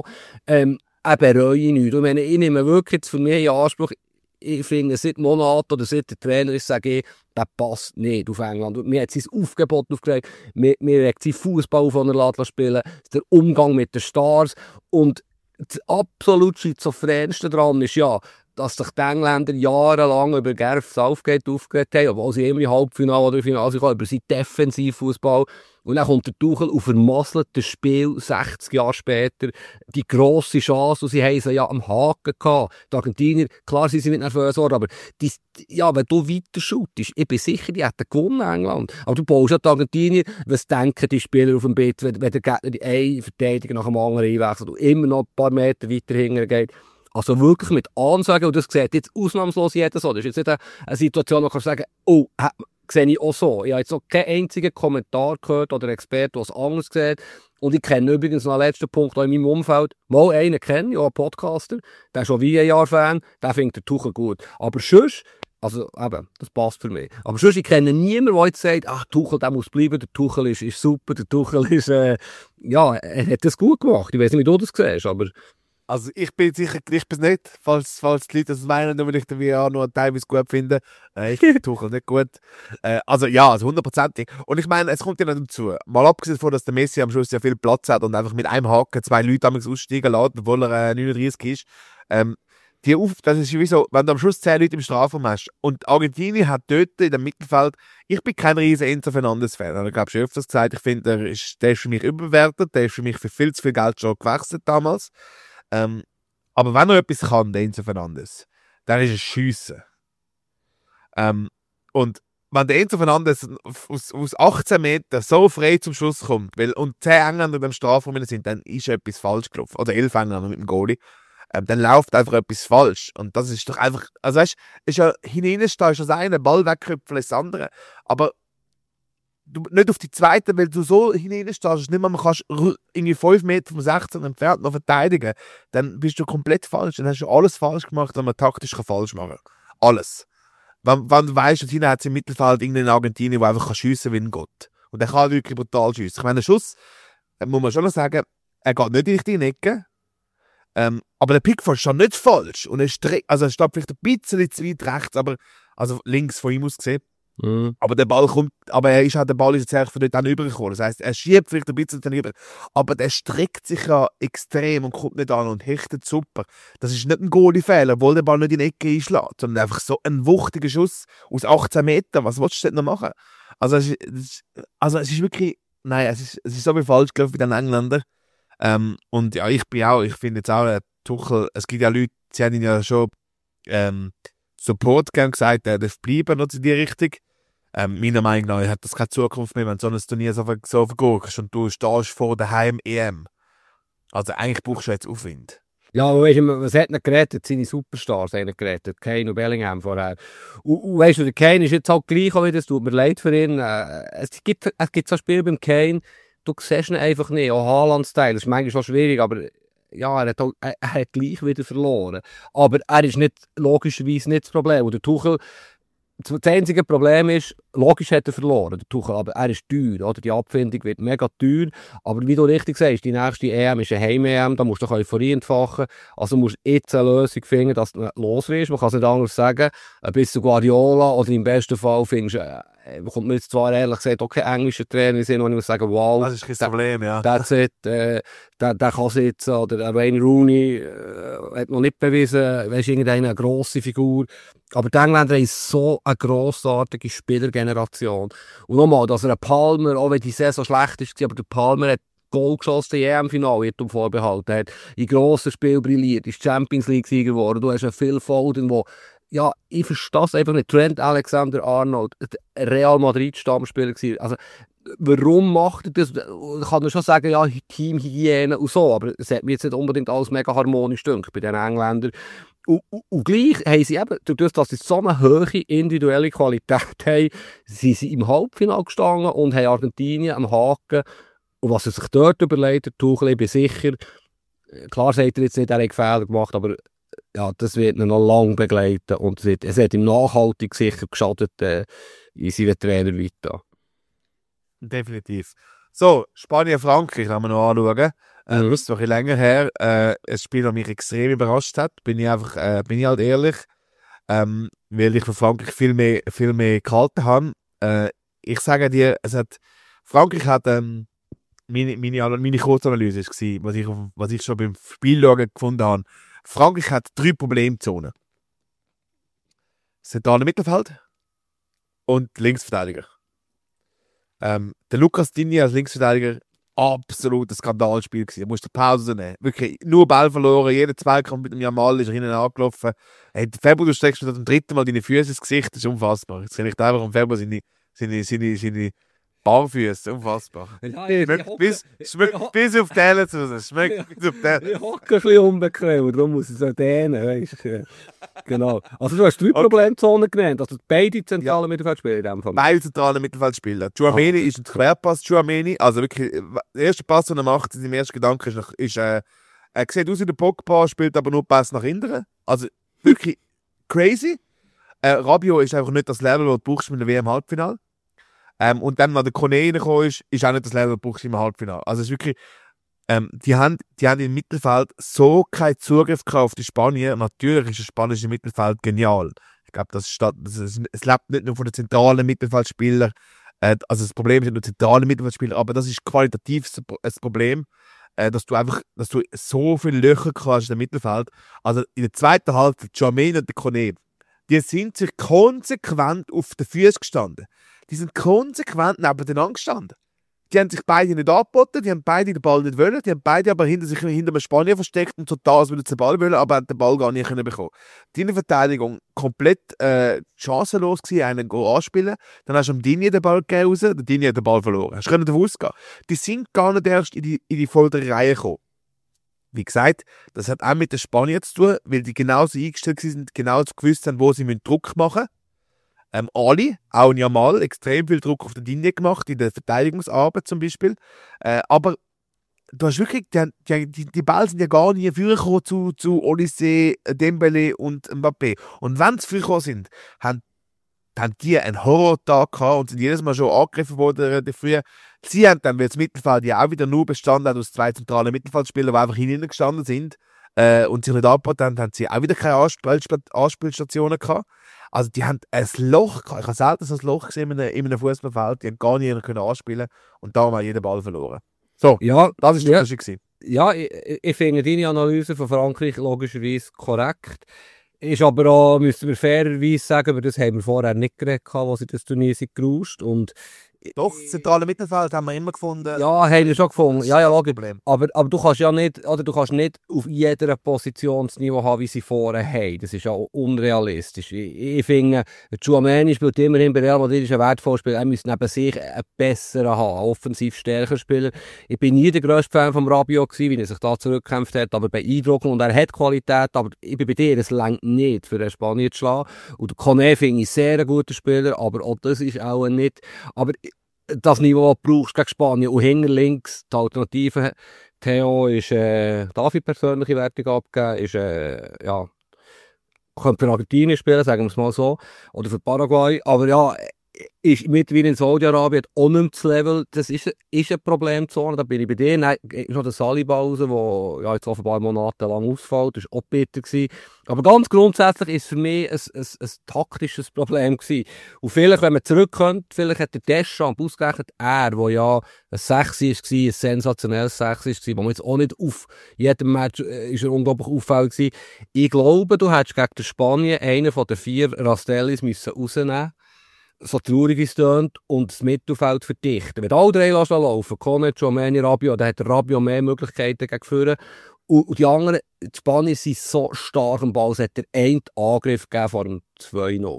er bereue nichts. Ich meine, ich nehme wirklich jetzt für mich in Anspruch, ich finde, seit Monaten oder seit der Trainer ist, sage ich, der passt nicht auf England. Mir hat sein Aufgebot aufgelegt, mir hat sein Fußball auf einer spielen, der Umgang mit den Stars. Und das absolut Schizophränste daran ist ja, dass sich die Engländer jahrelang über Gareth Southgate aufgeregt haben, obwohl sie immer im Halbfinale oder Finale sind, über seinen Defensivfußball. Und dann kommt der Tuchel und vermasselt das Spiel 60 Jahre später. Die grosse Chance, und sie haben sie ja am Haken gehabt. Die Argentinier, klar sind sie nicht nervös geworden, aber wenn du weiter shootest, ich bin sicher, die hätten gewonnen, England. Aber du baust ja die Argentinier, was denken die Spieler auf dem Bett, wenn der Gegner die einen Verteidiger nach dem anderen einwechselt und immer noch ein paar Meter weiter hinten geht. Also wirklich mit Ansagen, und das sieht jetzt ausnahmslos jeder so. Das ist jetzt nicht eine Situation, wo du sagen kannst, oh, sehe ich auch so. Ich habe jetzt noch keinen einzigen Kommentar gehört oder Experte, der es anders sieht. Und ich kenne übrigens noch einen letzten Punkt auch in meinem Umfeld. Mal einen kenne ich, auch einen Podcaster, der ist schon wie ein Jahr Fan, der findet den Tuchel gut. Aber sonst, also eben, das passt für mich. Aber sonst, ich kenne niemanden, der jetzt sagt, ach, Tuchel, der muss bleiben, der Tuchel ist super, der Tuchel ist, ja, er hat das gut gemacht. Ich weiß nicht, wie du das siehst, aber... Also ich bin sicher, ich bin es nicht, falls die Leute das meinen, nur weil ich den VR nur teilweise gut finde. Ich finde Tuchel nicht gut. Also ja, also 100%. Und ich meine, es kommt ja noch dazu. Mal abgesehen davon, dass der Messi am Schluss ja viel Platz hat und einfach mit einem Haken 2 Leute aussteigen lässt, obwohl er 39 ist. Das ist wie so, wenn du am Schluss 10 Leute im Strafraum hast. Und Argentinien hat dort in dem Mittelfeld, ich bin kein riesen Enzo Fernandes-Fan. Ich glaube schon öfters gesagt, ich finde, der ist für mich überbewertet, der ist für mich für viel zu viel Geld schon gewechselt damals. Aber wenn er etwas kann, der Enzo Fernandes, dann ist es Schiessen. Und wenn der Enzo Fernandes aus 18 Metern so frei zum Schuss kommt, und 10 Engländer im Strafraum sind, dann ist etwas falsch gelaufen. Oder 11 Engländer mit dem Goalie. Dann läuft einfach etwas falsch. Und das ist doch einfach, also weißt du, ist ja hineinstehen ist das eine, Ball wegköpfen ist das andere. Aber du nicht auf die zweite, weil du so hineinstehst, nicht mehr, man kannst irgendwie 5 Meter vom 16 entfernt noch verteidigen, dann bist du komplett falsch. Dann hast du alles falsch gemacht, was man taktisch falsch machen kann. Alles. Wenn du weißt, dass hinten hat es im Mittelfeld irgendeinen Argentinien, der einfach schiessen kann wie ein Gott. Und der kann wirklich brutal schiessen. Ich meine, der Schuss, muss man schon noch sagen, er geht nicht in die richtige Ecke. Aber der Pickford ist schon nicht falsch. Und er steht vielleicht ein bisschen zu weit rechts, aber also links von ihm aus gesehen. Mhm. Aber der Ball der Ball ist jetzt eigentlich von dort dann rübergekommen. Das heisst, er schiebt vielleicht ein bisschen darüber. Aber der streckt sich ja extrem und kommt nicht an und hechtet super. Das ist nicht ein Goalie-Fehler, obwohl der Ball nicht in die Ecke einschlägt, sondern einfach so ein wuchtiger Schuss aus 18 Metern. Was willst du denn noch machen? Also es ist wirklich, nein, es ist so viel falsch gelaufen bei den Engländern. Und ja, ich finde jetzt auch, Tuchel, es gibt ja Leute, sie haben ihn ja schon Support gesagt, er darf bleiben oder in die Richtung. Meiner Meinung nach hat das keine Zukunft mehr, wenn so ein Turnier so vergurkst und du stehst vor der Heim-EM. Also eigentlich brauchst du jetzt Aufwind. Ja, aber weißt du, was hat ihn gerettet? Seine Superstars haben ihn gerettet. Kane und Bellingham vorher. Und weißt du, der Kane ist jetzt halt gleich auch wieder, es tut mir leid für ihn. Es gibt so Spiele beim Kane, du siehst ihn einfach nicht. Auch Haaland-Style, das ist manchmal schon schwierig, aber ja, er hat gleich wieder verloren. Aber er ist nicht, logischerweise nicht das Problem. Und der Tuchel, das einzige Problem ist, logisch hat er verloren, der Tuchel, aber er ist teuer, oder? Die Abfindung wird mega teuer, aber wie du richtig sagst, die nächste EM ist eine Heim-EM, da musst du Euphorie entfachen, also musst du jetzt eine Lösung finden, dass du los wirst, man kann es nicht anders sagen, bis zu Guardiola, oder im besten Fall findest bekommt man jetzt zwar ehrlich gesagt auch keinen englischen Trainer sehen, wo ich muss sagen, wow, das ist kein Problem, ja. That's it, der kann sitzen, oder Wayne Rooney hat noch nicht bewiesen, weißt du, irgendeine grosse Figur. Aber die Engländer haben so eine grossartige Spielergeneration. Und nochmal, dass ein Palmer, auch wenn die Saison schlecht ist, aber der Palmer hat Goal geschossen im EM-Final, wird um vorbehalten. Er hat in grossen Spielen brilliert, ist Champions League-Sieger geworden. Du hast einen Phil Foden, wo, ja, ich verstehe es einfach nicht. Trent Alexander-Arnold, Real Madrid-Stammspieler gewesen. Also, warum macht er das? Ich kann nur schon sagen, ja, Teamhygiene und so, aber es hat mir jetzt nicht unbedingt alles mega harmonisch gedacht bei den Engländern. Und gleich haben sie eben, dadurch, dass sie so eine hohe individuelle Qualität haben, sind sie im Halbfinale gestanden und haben Argentinien am Haken. Und was er sich dort überlegt, der Tuchel, ich bin sicher, klar sagt er jetzt nicht, er hat Fehler gemacht, aber ja, das wird ihn noch lange begleiten und es hat ihm nachhaltig sicher geschadet in seiner Trainervita. Definitiv. So, Spanien-Frankreich haben wir noch anschauen. Das ist noch ein bisschen länger her. Ein Spiel, das mich extrem überrascht hat. Bin ich halt ehrlich. Weil ich von Frankreich viel mehr gehalten habe. Ich sage dir, Frankreich hat, meine Kurzanalyse war, was ich schon beim Spielschauen gefunden habe. Frankreich hat 3 Problemzonen. Das zentrale Mittelfeld und Linksverteidiger. Der Lucas Digne als Linksverteidiger, absolut ein Skandalspiel gewesen. Er musste Pause nehmen. Wirklich, nur Ball verloren. Jeder Zweikampf mit dem Jamal ist er hinten angelaufen. Hey, Februar, du steckst mir zum 3. Mal deine Füße ins Gesicht. Das ist unfassbar. Jetzt kann ich einfach am Februar seine Barfüße. Unfassbar. Ja, Schmeckt bis auf die Hände zu. Schmeckt bis auf die Hände. Ich hocke ein bisschen unbequem, darum muss ich so dehnen, weißt du. Genau. Also du hast 3 Problemzonen genannt, also beide zentralen Mittelfeldspieler in dem Fall. Beide zentralen Mittelfeldspieler. Tchouaméni ist ein Querpass. Tchouaméni, also wirklich, der erste Pass, den er macht, in seinem ersten Gedanken ist er sieht aus wie der Pogba, spielt aber nur Pass nach innen. Also wirklich crazy. Rabiot ist einfach nicht das Level, das du brauchst mit dem WM-Halbfinale. Und dann, wenn der Kone reingekommen ist auch nicht das Level, das du brauchst im Halbfinale. Also es ist wirklich, die haben im Mittelfeld so keinen Zugriff auf die Spanier. Natürlich ist das spanische Mittelfeld genial. Ich glaube, es lebt nicht nur von den zentralen Mittelfeldspielern. Also das Problem ist nicht nur zentrale Mittelfeldspieler, aber das ist qualitativ das Problem, dass du so viele Löcher hast im Mittelfeld. Also in der zweiten Halbzeit, Tchouaméni und der Kone, die sind sich konsequent auf den Füßen gestanden. Die sind konsequent nebeneinander gestanden. Die haben sich beide nicht angeboten, die haben beide den Ball nicht wollen, die haben beide aber hinter einem Spanier versteckt und total als würden sie den Ball wollen, aber haben den Ball gar nicht bekommen. Die Verteidigung komplett chancenlos gewesen, einen Goal anspielen. Dann hast du am Digne den Ball gegeben raus, der Digne hat den Ball verloren. Hast du davon ausgehen. Die sind gar nicht erst in die vordere Reihe gekommen. Wie gesagt, das hat auch mit den Spaniern zu tun, weil die genauso eingestellt sind, genauso gewusst haben, wo sie Druck machen müssen. Ali, auch ein Jamal, extrem viel Druck auf die Linie gemacht, in der Verteidigungsarbeit zum Beispiel. Aber du hast wirklich, die Bälle sind ja gar nie vorgekommen zu Olise, Dembele und Mbappé. Und wenn sie vorgekommen sind, haben die einen Horrortag gehabt und sind jedes Mal schon angegriffen worden früher. Sie haben dann, weil das Mittelfeld ja auch wieder nur bestanden hat aus 2 zentralen Mittelfeldspielern, die einfach hinten gestanden sind und sich nicht angeboten haben sie auch wieder keine Anspielstationen gehabt. Also die haben ein Loch gehabt. Ich habe selten so ein Loch gesehen in einem Fußballfeld. Die haben gar nicht anspielen und da haben wir jeden Ball verloren. So, ja, das war der Unterschied. Ja, ich finde deine Analyse von Frankreich logischerweise korrekt. Ist aber auch, müssen wir fairerweise sagen, aber das haben wir vorher nicht geredet, als sie das Turnier gerauscht. Und Doch, das zentrale Mittelfeld haben wir immer gefunden. Ja, haben wir schon gefunden. Ja, logisch. Problem. Aber du kannst ja nicht, oder du kannst nicht auf jeder Position das Niveau haben, wie sie vorher haben. Das ist ja unrealistisch. Ich finde, Tchouaméni spielt immerhin bei Real Madrid, ist ein wertvoller Spieler. Er müsste neben sich einen besseren haben, einen offensiv stärkeren Spieler. Ich bin nie der grösste Fan von Rabiot gewesen, wie er sich da zurückgekämpft hat, aber beeindruckend. Und er hat Qualität, aber ich bin bei dir, es reicht nicht, für den Spanier zu schlagen. Und der Koné finde ich sehr ein guter Spieler, aber auch das ist auch nicht. Aber das Niveau, das du brauchst gegen Spanien. Und hinter links, die Alternative, Theo ist, darf ich persönliche Wertung abgeben, ist, ja, könnte für Argentinien spielen, sagen wir es mal so, oder für Paraguay, aber ja, ist mittlerweile in Saudi-Arabien auch nicht mehr das Level, das ist eine Problemzone, da bin ich bei dir. Nein, ist noch der Saliba raus, der ja, jetzt offenbar monatelang ausfällt, das war auch bitter gewesen. Aber ganz grundsätzlich ist für mich ein taktisches Problem gewesen. Und vielleicht, wenn man zurückkommt, vielleicht hat der Deschamps ausgerechnet, der ja ein 6 war, ein sensationelles 6 war, wo man jetzt auch nicht auf jedem Match ist er unglaublich auffällig gewesen. Ich glaube, du hättest gegen Spanien einen von den 4 Rastellis müssen rausnehmen, so traurig wie es tönt, und das Mittelfeld verdichten. Wenn alle 3 laufen, Koné, Tchouaméni, Rabiot, dann hat der Rabiot mehr Möglichkeiten gegen vorne. Und die anderen, die Spanier sind so stark am Ball, es hat der einen Angriff gegeben vor dem 2-0.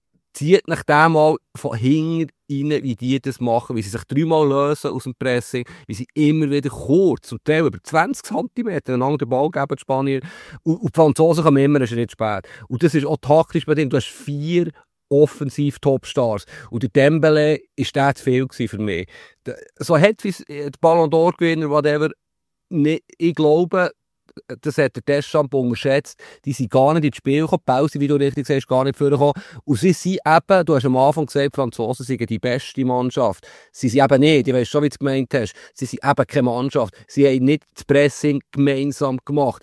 Zieht nach dem mal von hinten rein, wie die das machen, wie sie sich 3-mal lösen aus dem Pressing, wie sie immer wieder kurz, zum Teil über 20 cm einander den Ball geben, die Spanier. Und die Franzosen kommen immer einen Schritt spät. Und das ist auch taktisch bei denen. Du hast 4 offensiv Topstars. Und der Dembele ist der zu viel für mich. So hat wie der Ballon d'Or Gewinner, whatever, nicht, ich glaube, das hat der Deschamps unterschätzt, die sind gar nicht ins Spiel gekommen, die Pause, wie du richtig sagst, gar nicht vorgekommen. Und sie sind eben, du hast am Anfang gesagt, die Franzosen sind die beste Mannschaft. Sie sind eben nicht, ich weiss schon, wie du es gemeint hast, sie sind eben keine Mannschaft. Sie haben nicht das Pressing gemeinsam gemacht.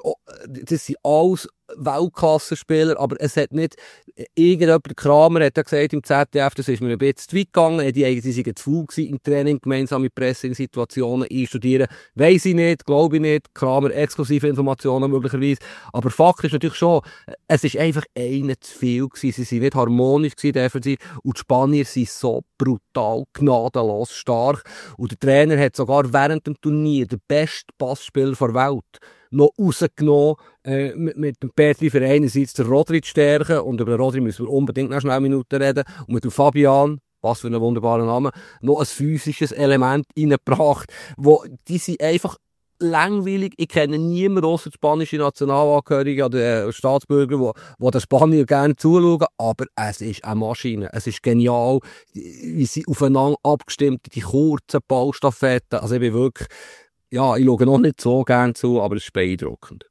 Das sind alles Weltklassenspieler, aber es hat nicht irgendjemand, der Kramer hat ja gesagt im ZDF, das ist mir ein bisschen zu weit gegangen, die sind zu faul gewesen im Training, gemeinsame Pressing-Situationen einstudieren, weiss ich nicht, glaube ich nicht, Kramer exklusive Informationen möglicherweise, aber Fakt ist natürlich schon, es ist einfach einer zu viel gewesen, sie waren nicht harmonisch gewesen, defensiv, und die Spanier sind so brutal, gnadenlos stark, und der Trainer hat sogar während dem Turnier den besten Passspieler der Welt noch rausgenommen, mit dem Petri für einerseits den Rodri zu stärken, und über den Rodri müssen wir unbedingt noch schnell Minuten reden, und mit dem Fabian, was für einen wunderbaren Namen, noch ein physisches Element reingebracht, die sind einfach langweilig. Ich kenne niemanden außer die spanische Nationalangehörige oder Staatsbürger, die den Spanier gerne zuschauen, aber es ist eine Maschine. Es ist genial, wie sie aufeinander abgestimmt, die kurzen Ballstaffetten, also ich bin wirklich, ja, ich schaue noch nicht so gerne zu, aber es ist beeindruckend.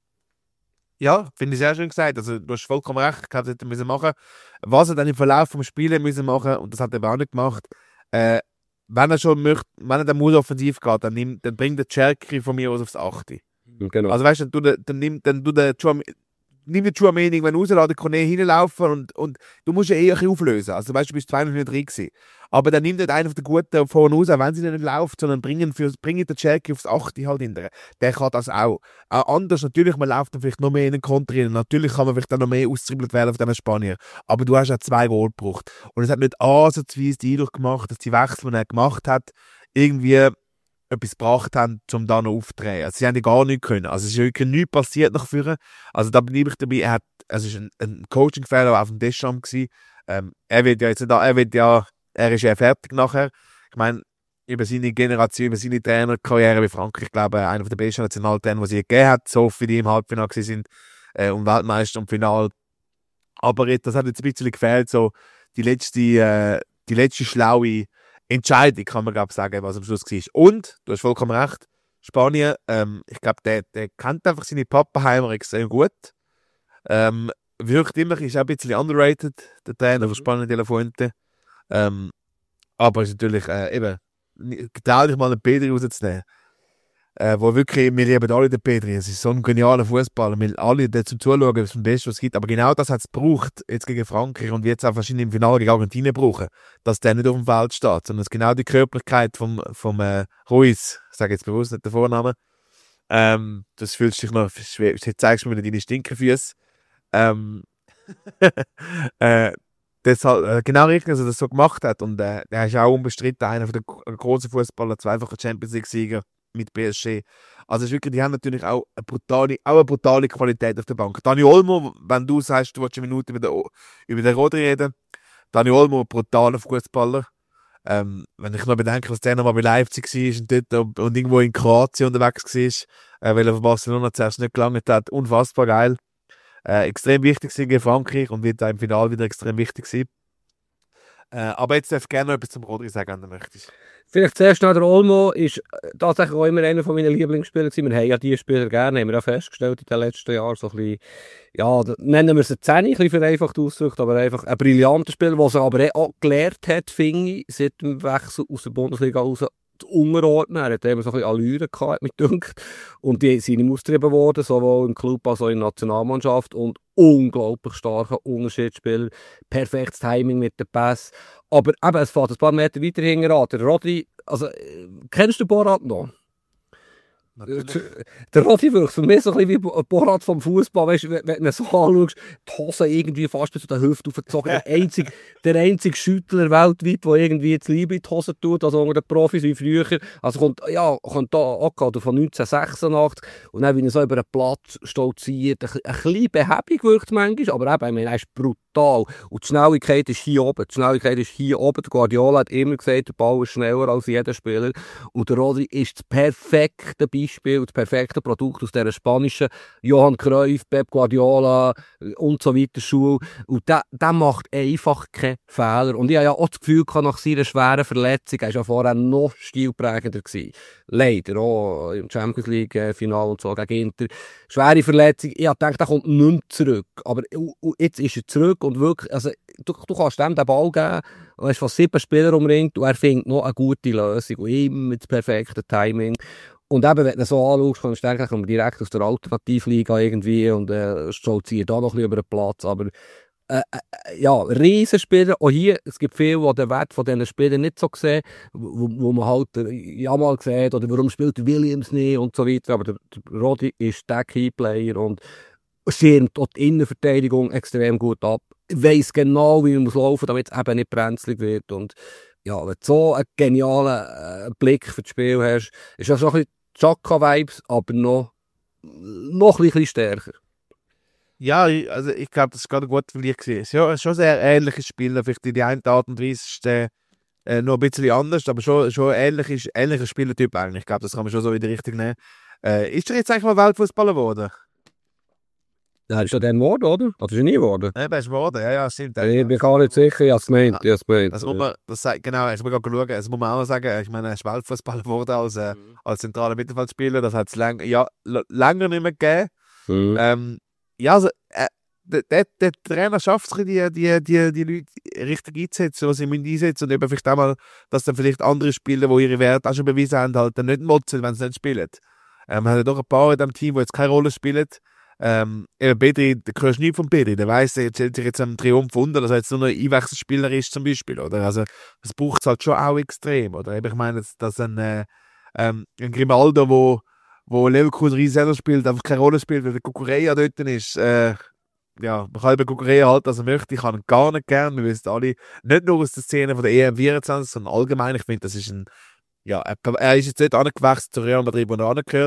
Ja, finde ich sehr schön gesagt. Also, du hast vollkommen recht, das hätte er machen. Was er dann im Verlauf des Spiels müssen machen, und das hat er aber auch nicht gemacht, wenn er schon möchte, wenn er dann muss offensiv geht, dann bringt der Cerki von mir aus aufs 8. Genau. Also weißt du, dann nimmt der Tchouaméni irgendwann raus, lässt den Koné hinlaufen, und du musst ja eh ein bisschen auflösen. Also weißt du, bist 2 Minuten drin gewesen. Aber dann nimmt nicht einer von den Guten vorne raus, wenn sie nicht läuft, sondern bringen den Cerki aufs 8 halt hinterher. Der kann das auch. Auch anders, natürlich, man läuft dann vielleicht noch mehr in den Konter rein. Natürlich kann man vielleicht dann noch mehr austribbelt werden auf diesen Spanier. Aber du hast ja 2 Goal gebraucht. Und es hat nicht ansatzweise den Eindruck gemacht, dass die Wechsel, die er gemacht hat, irgendwie etwas gebracht haben, um da noch aufzudrehen. Also sie haben ja gar nichts können. Also es ist wirklich nichts passiert nach vorne. Also da bin ich dabei. Es war ein Coaching-Fehler auf dem Deschamps gewesen. Er wird ja jetzt nicht er ist ja fertig nachher. Ich meine, über seine Generation, über seine Trainerkarriere bei Frankreich, ich glaube, einer der besten Nationaltrainer, die sie gegeben hat, so für die im Halbfinale sind und Weltmeister im Finale. Aber das hat jetzt ein bisschen gefehlt, so die letzte schlaue Entscheidung, kann man glaube ich sagen, was am Schluss war. Und, du hast vollkommen recht, Spanien, ich glaube, der kennt einfach seine Pappenheimer extrem gut. Wirkt immer, ist auch ein bisschen underrated, der Trainer von Spanien, De La Fuente. Aber ist natürlich eben, trau dich mal einen Pedri rauszunehmen. Wo wirklich, wir lieben alle den Pedri. Es ist so ein genialer Fußballer. Wir alle zum Zuschauen, das ist das Beste, was es gibt. Aber genau das hat es gebraucht, jetzt gegen Frankreich und jetzt auch wahrscheinlich im Finale gegen Argentinien brauchen, dass der nicht auf dem Feld steht, sondern es ist genau die Körperlichkeit vom Ruiz, ich sage jetzt bewusst nicht den Vornamen. Das fühlst dich noch schwer, jetzt zeigst du mir deine Stinkerfüße. deshalb, genau richtig, dass er das so gemacht hat. Und er ist auch unbestritten einer der großen Fußballer, zweifacher Champions League-Sieger mit PSG. Also wirklich, die haben natürlich auch eine brutale Qualität auf der Bank. Dani Olmo, wenn du sagst, du willst eine Minute über den Rodri reden, Dani Olmo, brutaler Fußballer. Wenn ich noch bedenke, was der noch mal bei Leipzig war und irgendwo in Kroatien unterwegs war, weil er von Barcelona zuerst nicht gelangt hat, unfassbar geil. Extrem wichtig gegen Frankreich und wird auch im Finale wieder extrem wichtig sein. Aber jetzt darf ich gerne noch etwas zum Rodri sagen, wenn du möchtest. Vielleicht zuerst noch, der Olmo ist tatsächlich auch immer einer von meinen Lieblingsspielern gewesen. Wir haben ja diese Spieler gerne, haben wir auch festgestellt in den letzten Jahren. So ein bisschen, ja, nennen wir es eine 10, ein bisschen vereinfacht ausgedrückt, aber einfach ein brillanter Spieler, der sich aber auch gelernt hat, finde ich, seit dem Wechsel aus der Bundesliga raus zu unterordnen. Er hat immer so ein bisschen Allüre gehabt, mit dünkt. Und die sind ihm austrieben worden, sowohl im Club als auch in der Nationalmannschaft. Und unglaublich starker Unterschiedsspieler. Perfektes Timing mit den Pass. Aber eben, es fährt ein paar Meter weiter hinten an. Der Rodri, also, kennst du Borat noch? Natürlich. Der Rodri wirkt für mich so ein bisschen wie Borat vom Fußball. Weißt du, wenn du so anschaust, die Hose irgendwie fast bis zu den Hüften aufgezogen. Der einzige Schüttler weltweit, der irgendwie jetzt Liebe in die Hose tut, also unter den Profis wie früher. Also kommt da auch von 1986 und dann, wie er so über den Platz stolziert, ein bisschen behäbig wirkt manchmal, aber eben, ich meine, er ist brutal. Und die Schnelligkeit ist hier oben. Der Guardiola hat immer gesagt, der Ball ist schneller als jeder Spieler. Und der Rodri ist das perfekte Beispiel, das perfekte Produkt aus dieser spanischen Johann Cruyff, Pep Guardiola und so weiter Schule. Und der macht einfach keine Fehler. Und ich habe ja auch das Gefühl gehabt, nach seiner schweren Verletzung, er war ja vorher noch stilprägender gewesen. Leider auch im Champions League-Final und so gegen Inter. Schwere Verletzung. Ich habe gedacht, er kommt nicht mehr zurück. Aber jetzt ist er zurück und wirklich, also, du kannst dem den Ball geben, er ist von 7 Spielern umringt und er findet noch eine gute Lösung und immer das perfekte Timing. Und eben, wenn du so anschaust, kannst du denken, kommt direkt aus der Alternativliga irgendwie und stolziert da noch ein bisschen über den Platz. Aber ja, Riesenspieler. Auch hier, es gibt viele, die den Wert von diesen Spielern nicht so sehen, wo man halt ja mal sieht, oder warum spielt Williams nicht und so weiter. Aber der Rodri ist der Keyplayer und schirmt auch die Innenverteidigung extrem gut ab. Weiss genau, wie man muss laufen, damit es eben nicht brenzlig wird. Und ja, wenn du so einen genialen Blick für das Spiel hast, ist das so ein bisschen Chaka-Vibes, aber noch ein bisschen stärker. Ja, also ich glaube, das ist gerade ein guter Vergleich gewesen. Es ist ja schon sehr ähnliches Spiel, vielleicht in die eine Art und Weise ist noch ein bisschen anders, aber schon ähnlicher Spielertyp eigentlich. Ich glaube, das kann man schon so in die Richtung nehmen. Ist er jetzt eigentlich mal Weltfußballer geworden? Ja, ist ja dann geworden, oder? Oder ist er nie geworden? Ja, er ist geworden, ja, stimmt. Ich bin gar nicht sicher, ich habe es gemeint. Das muss man, genau, ich muss gerade schauen, das muss man auch sagen, ich meine, er ist Weltfußballer geworden als zentraler Mittelfeldspieler, das hat es länger nicht mehr gegeben. Ja, also, der Trainer schafft es, die Leute richtig einzusetzen, was sie einsetzen und eben vielleicht auch mal, dass dann vielleicht andere Spieler, die ihre Werte auch schon bewiesen haben, halt dann nicht motzen, wenn sie nicht spielen. Man hat ja doch ein paar in diesem Team, die jetzt keine Rolle spielen. Eben Pedri, der hörst nie von Pedri, der weiss, der stellt sich jetzt am Triumph unter, dass er jetzt nur noch ein Einwechselspieler ist zum Beispiel, oder? Also, das braucht es halt schon auch extrem, oder? Ich meine, dass ein Grimaldo, wo Leverkusen Riesel spielt, einfach keine Rolle spielt, weil der Cucurella dort ist. Ja, man kann über Cucurella halten, was er möchte. Ich habe ihn gar nicht gern. Wir wissen alle, nicht nur aus der Szene von der EM24, sondern allgemein. Ich finde, das ist ein. Ja, er ist jetzt nicht angewechselt zu Real Madrid, wo er angehört.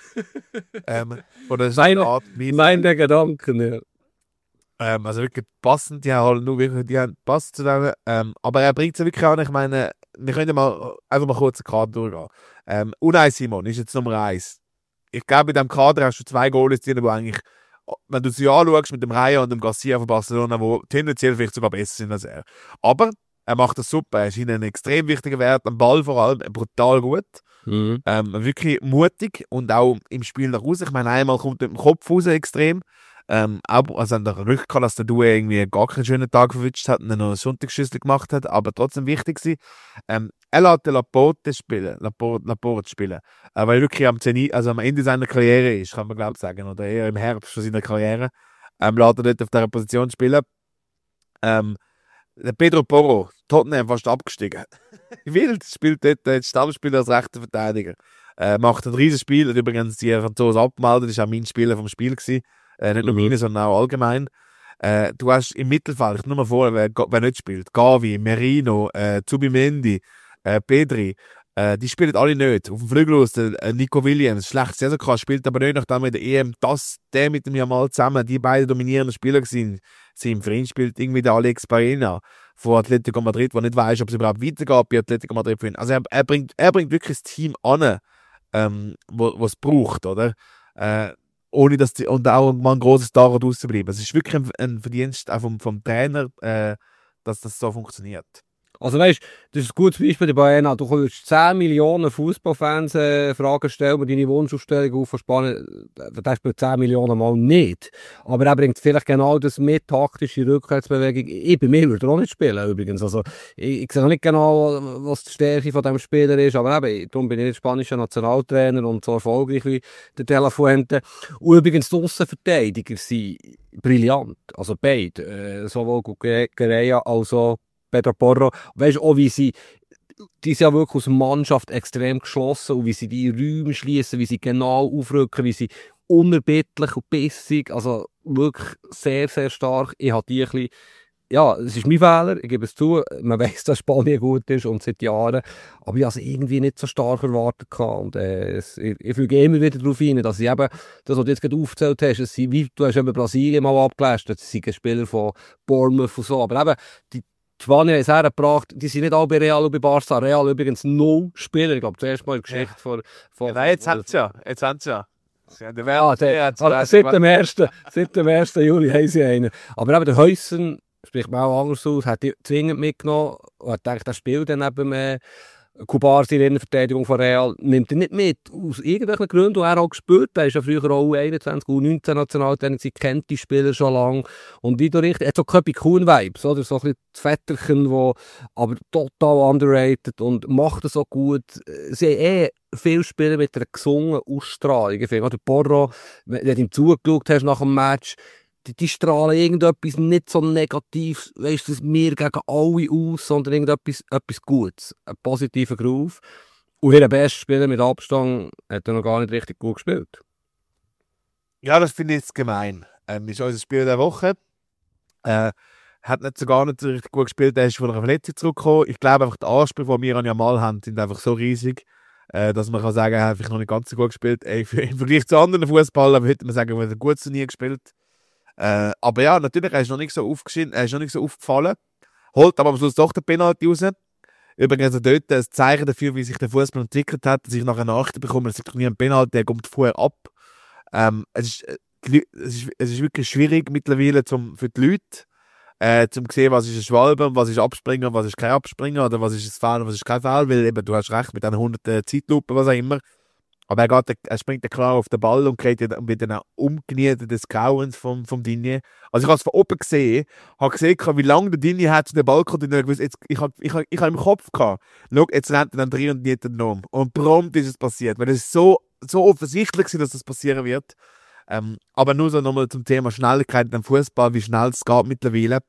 Oder meine Gedanken, ja. Also wirklich passend, die haben halt nur wirklich, die haben passt zu denen. Aber er bringt es wirklich an. Ich meine, wir können einfach mal kurz eine Karte durchgehen. Unai Simon ist jetzt Nummer 1. Ich glaube, in diesem Kader hast du 2 Goalies drin, die eigentlich, wenn du sie anschaust mit dem Raya und dem Garcia von Barcelona, die tendenziell vielleicht sogar besser sind als er. Aber er macht das super. Er ist ihnen ein extrem wichtiger Wert, am Ball vor allem, brutal gut. Wirklich mutig und auch im Spiel nach Hause. Ich meine, einmal kommt er mit dem Kopf raus extrem. Also an der Rückkehr, dass der Duo irgendwie gar keinen schönen Tag verwünscht hat und dann noch eine Sonntagsschüssel gemacht hat, aber trotzdem wichtig war. Er lässt den Laporte spielen, weil er wirklich am Ende seiner Karriere ist, kann man glaube ich sagen, oder eher im Herbst von seiner Karriere. Lässt er dort auf dieser Position spielen. Der Pedro Porro, Tottenham fast abgestiegen. Wild, spielt dort als Stammspieler als rechter Verteidiger. Macht ein riesiges Spiel, hat übrigens die Franzosen abgemeldet, das war auch mein Spieler vom Spiel gewesen. Nicht nur meine, sondern auch allgemein. Du hast im Mittelfeld, ich nur mal vor, wer nicht spielt, Gavi, Merino, Zubimendi, Pedri, die spielen alle nicht. Auf dem Flügel aus, Nico Williams, schlecht Saison, spielt aber nicht, nachdem in der EM, der mit dem Jamal zusammen, die beiden dominierenden Spieler sind. Für ihn spielt irgendwie der Alex Baena von Atletico Madrid, der nicht weiss, ob es überhaupt weitergeht bei Atletico Madrid für ihn. Also er bringt wirklich das Team an, was es braucht, oder? Ohne dass und auch mal ein grosses Star rauszubleiben. Es ist wirklich ein Verdienst auch vom Trainer, dass das so funktioniert. Also weißt, das ist ein gutes Beispiel bei Bayern. Du kannst 10 Millionen Fußballfans Fragen stellen, deine Wunschaufstellung aufspannen, das spielt 10 Millionen Mal nicht. Aber er bringt vielleicht genau das mit, taktische Rückwärtsbewegung. Ich bei mir würde er auch nicht spielen übrigens. Also ich sehe noch nicht genau, was die Stärke von diesem Spieler ist, aber eben, darum bin ich nicht spanischer Nationaltrainer und so erfolgreich wie der De La Fuente. Und übrigens die Aussenverteidiger sind brillant, also beide, sowohl Guerreiro als auch Pedro Porro, weißt du auch, wie sie, die sind ja wirklich aus Mannschaft extrem geschlossen und wie sie die Räume schließen, wie sie genau aufrücken, wie sie unerbittlich und bissig, also wirklich sehr, sehr stark. Ich habe die ein bisschen, ja, es ist mein Fehler, ich gebe es zu, man weiss, dass Spanien gut ist und seit Jahren, aber ich habe es irgendwie nicht so stark erwartet und ich füge immer wieder darauf hin, dass ich eben, das, was du jetzt gerade aufgezählt hast, wie du hast eben Brasilien mal abgelässt, das sind Spieler von Bournemouth und so, aber eben, die Spanier haben es hergebracht, die sind nicht alle bei Real und bei Barca. Real übrigens 0 Spieler. Ich glaube, zuerst mal in der Geschichte von ja, nein, jetzt haben sie ja. Jetzt haben sie ja. Seit dem 1. Juli haben sie einen. Aber eben der Heusen, spricht man auch anders aus, hat die zwingend mitgenommen und hat gedacht, das spielt dann eben Kubarsi in der Verteidigung von Real, nimmt er nicht mit. Aus irgendwelchen Gründen, die er auch gespürt hat. Er ist ja früher auch U21, U19 Nationaltrainer, sie kennt die Spieler schon lange. Und wie du richtig, er hat so Köpi Kuhn-Vibes, oder? So ein bisschen das Vetterchen, aber total underrated und macht es so gut. Sie haben viele Spieler mit einer gesungenen Ausstrahlung. Ich finde, der Porro, wenn du ihm zugeschaut hast nach dem Match, die strahlen irgendetwas nicht so negativ, weißt du, mir gegen alle aus, sondern etwas Gutes, einen positiven Groove. Und ihr bester Spieler mit Abstand hat er noch gar nicht richtig gut gespielt. Ja, das finde ich jetzt gemein. Ist unser Spiel der Woche. Hat nicht so gar nicht so richtig gut gespielt, er ist von einer Verletzung zurückgekommen. Ich glaube einfach, die Ansprüche, die wir an Jamal haben, sind einfach so riesig, dass man kann sagen, er hat vielleicht noch nicht ganz so gut gespielt. Im Vergleich zu anderen Fußballern würde man sagen, er hat ein gutes Turnier gespielt. Aber ja, natürlich, er ist noch nicht so aufgefallen. Holt aber am Schluss doch den Penalty raus. Übrigens also dort ein Zeichen dafür, wie sich der Fußball entwickelt hat, dass ich nachher Nachrichten bekomme, es ist doch nie ein Penalty, der kommt vorher ab. Es ist wirklich schwierig mittlerweile für die Leute, zum sehen, was ist ein Schwalbe, was ist Abspringer, was ist kein Abspringer, oder was ist ein Foul, was ist kein Foul, weil eben, du hast recht, mit den 100 Zeitlupen, was auch immer. Aber er springt klar auf den Ball und wird dann auch umgeniert des Grauens vom Digne. Also ich habe es von oben gesehen, habe gesehen, wie lange der Digne hat zu dem Ball kommt und ich wusste, ich habe im Kopf gehabt, schau, jetzt rennt er dann drin und nicht den um. Und prompt ist es passiert, weil es so offensichtlich war, dass das passieren wird. Aber nur so nochmal zum Thema Schnelligkeit im Fußball, wie schnell es geht mittlerweile.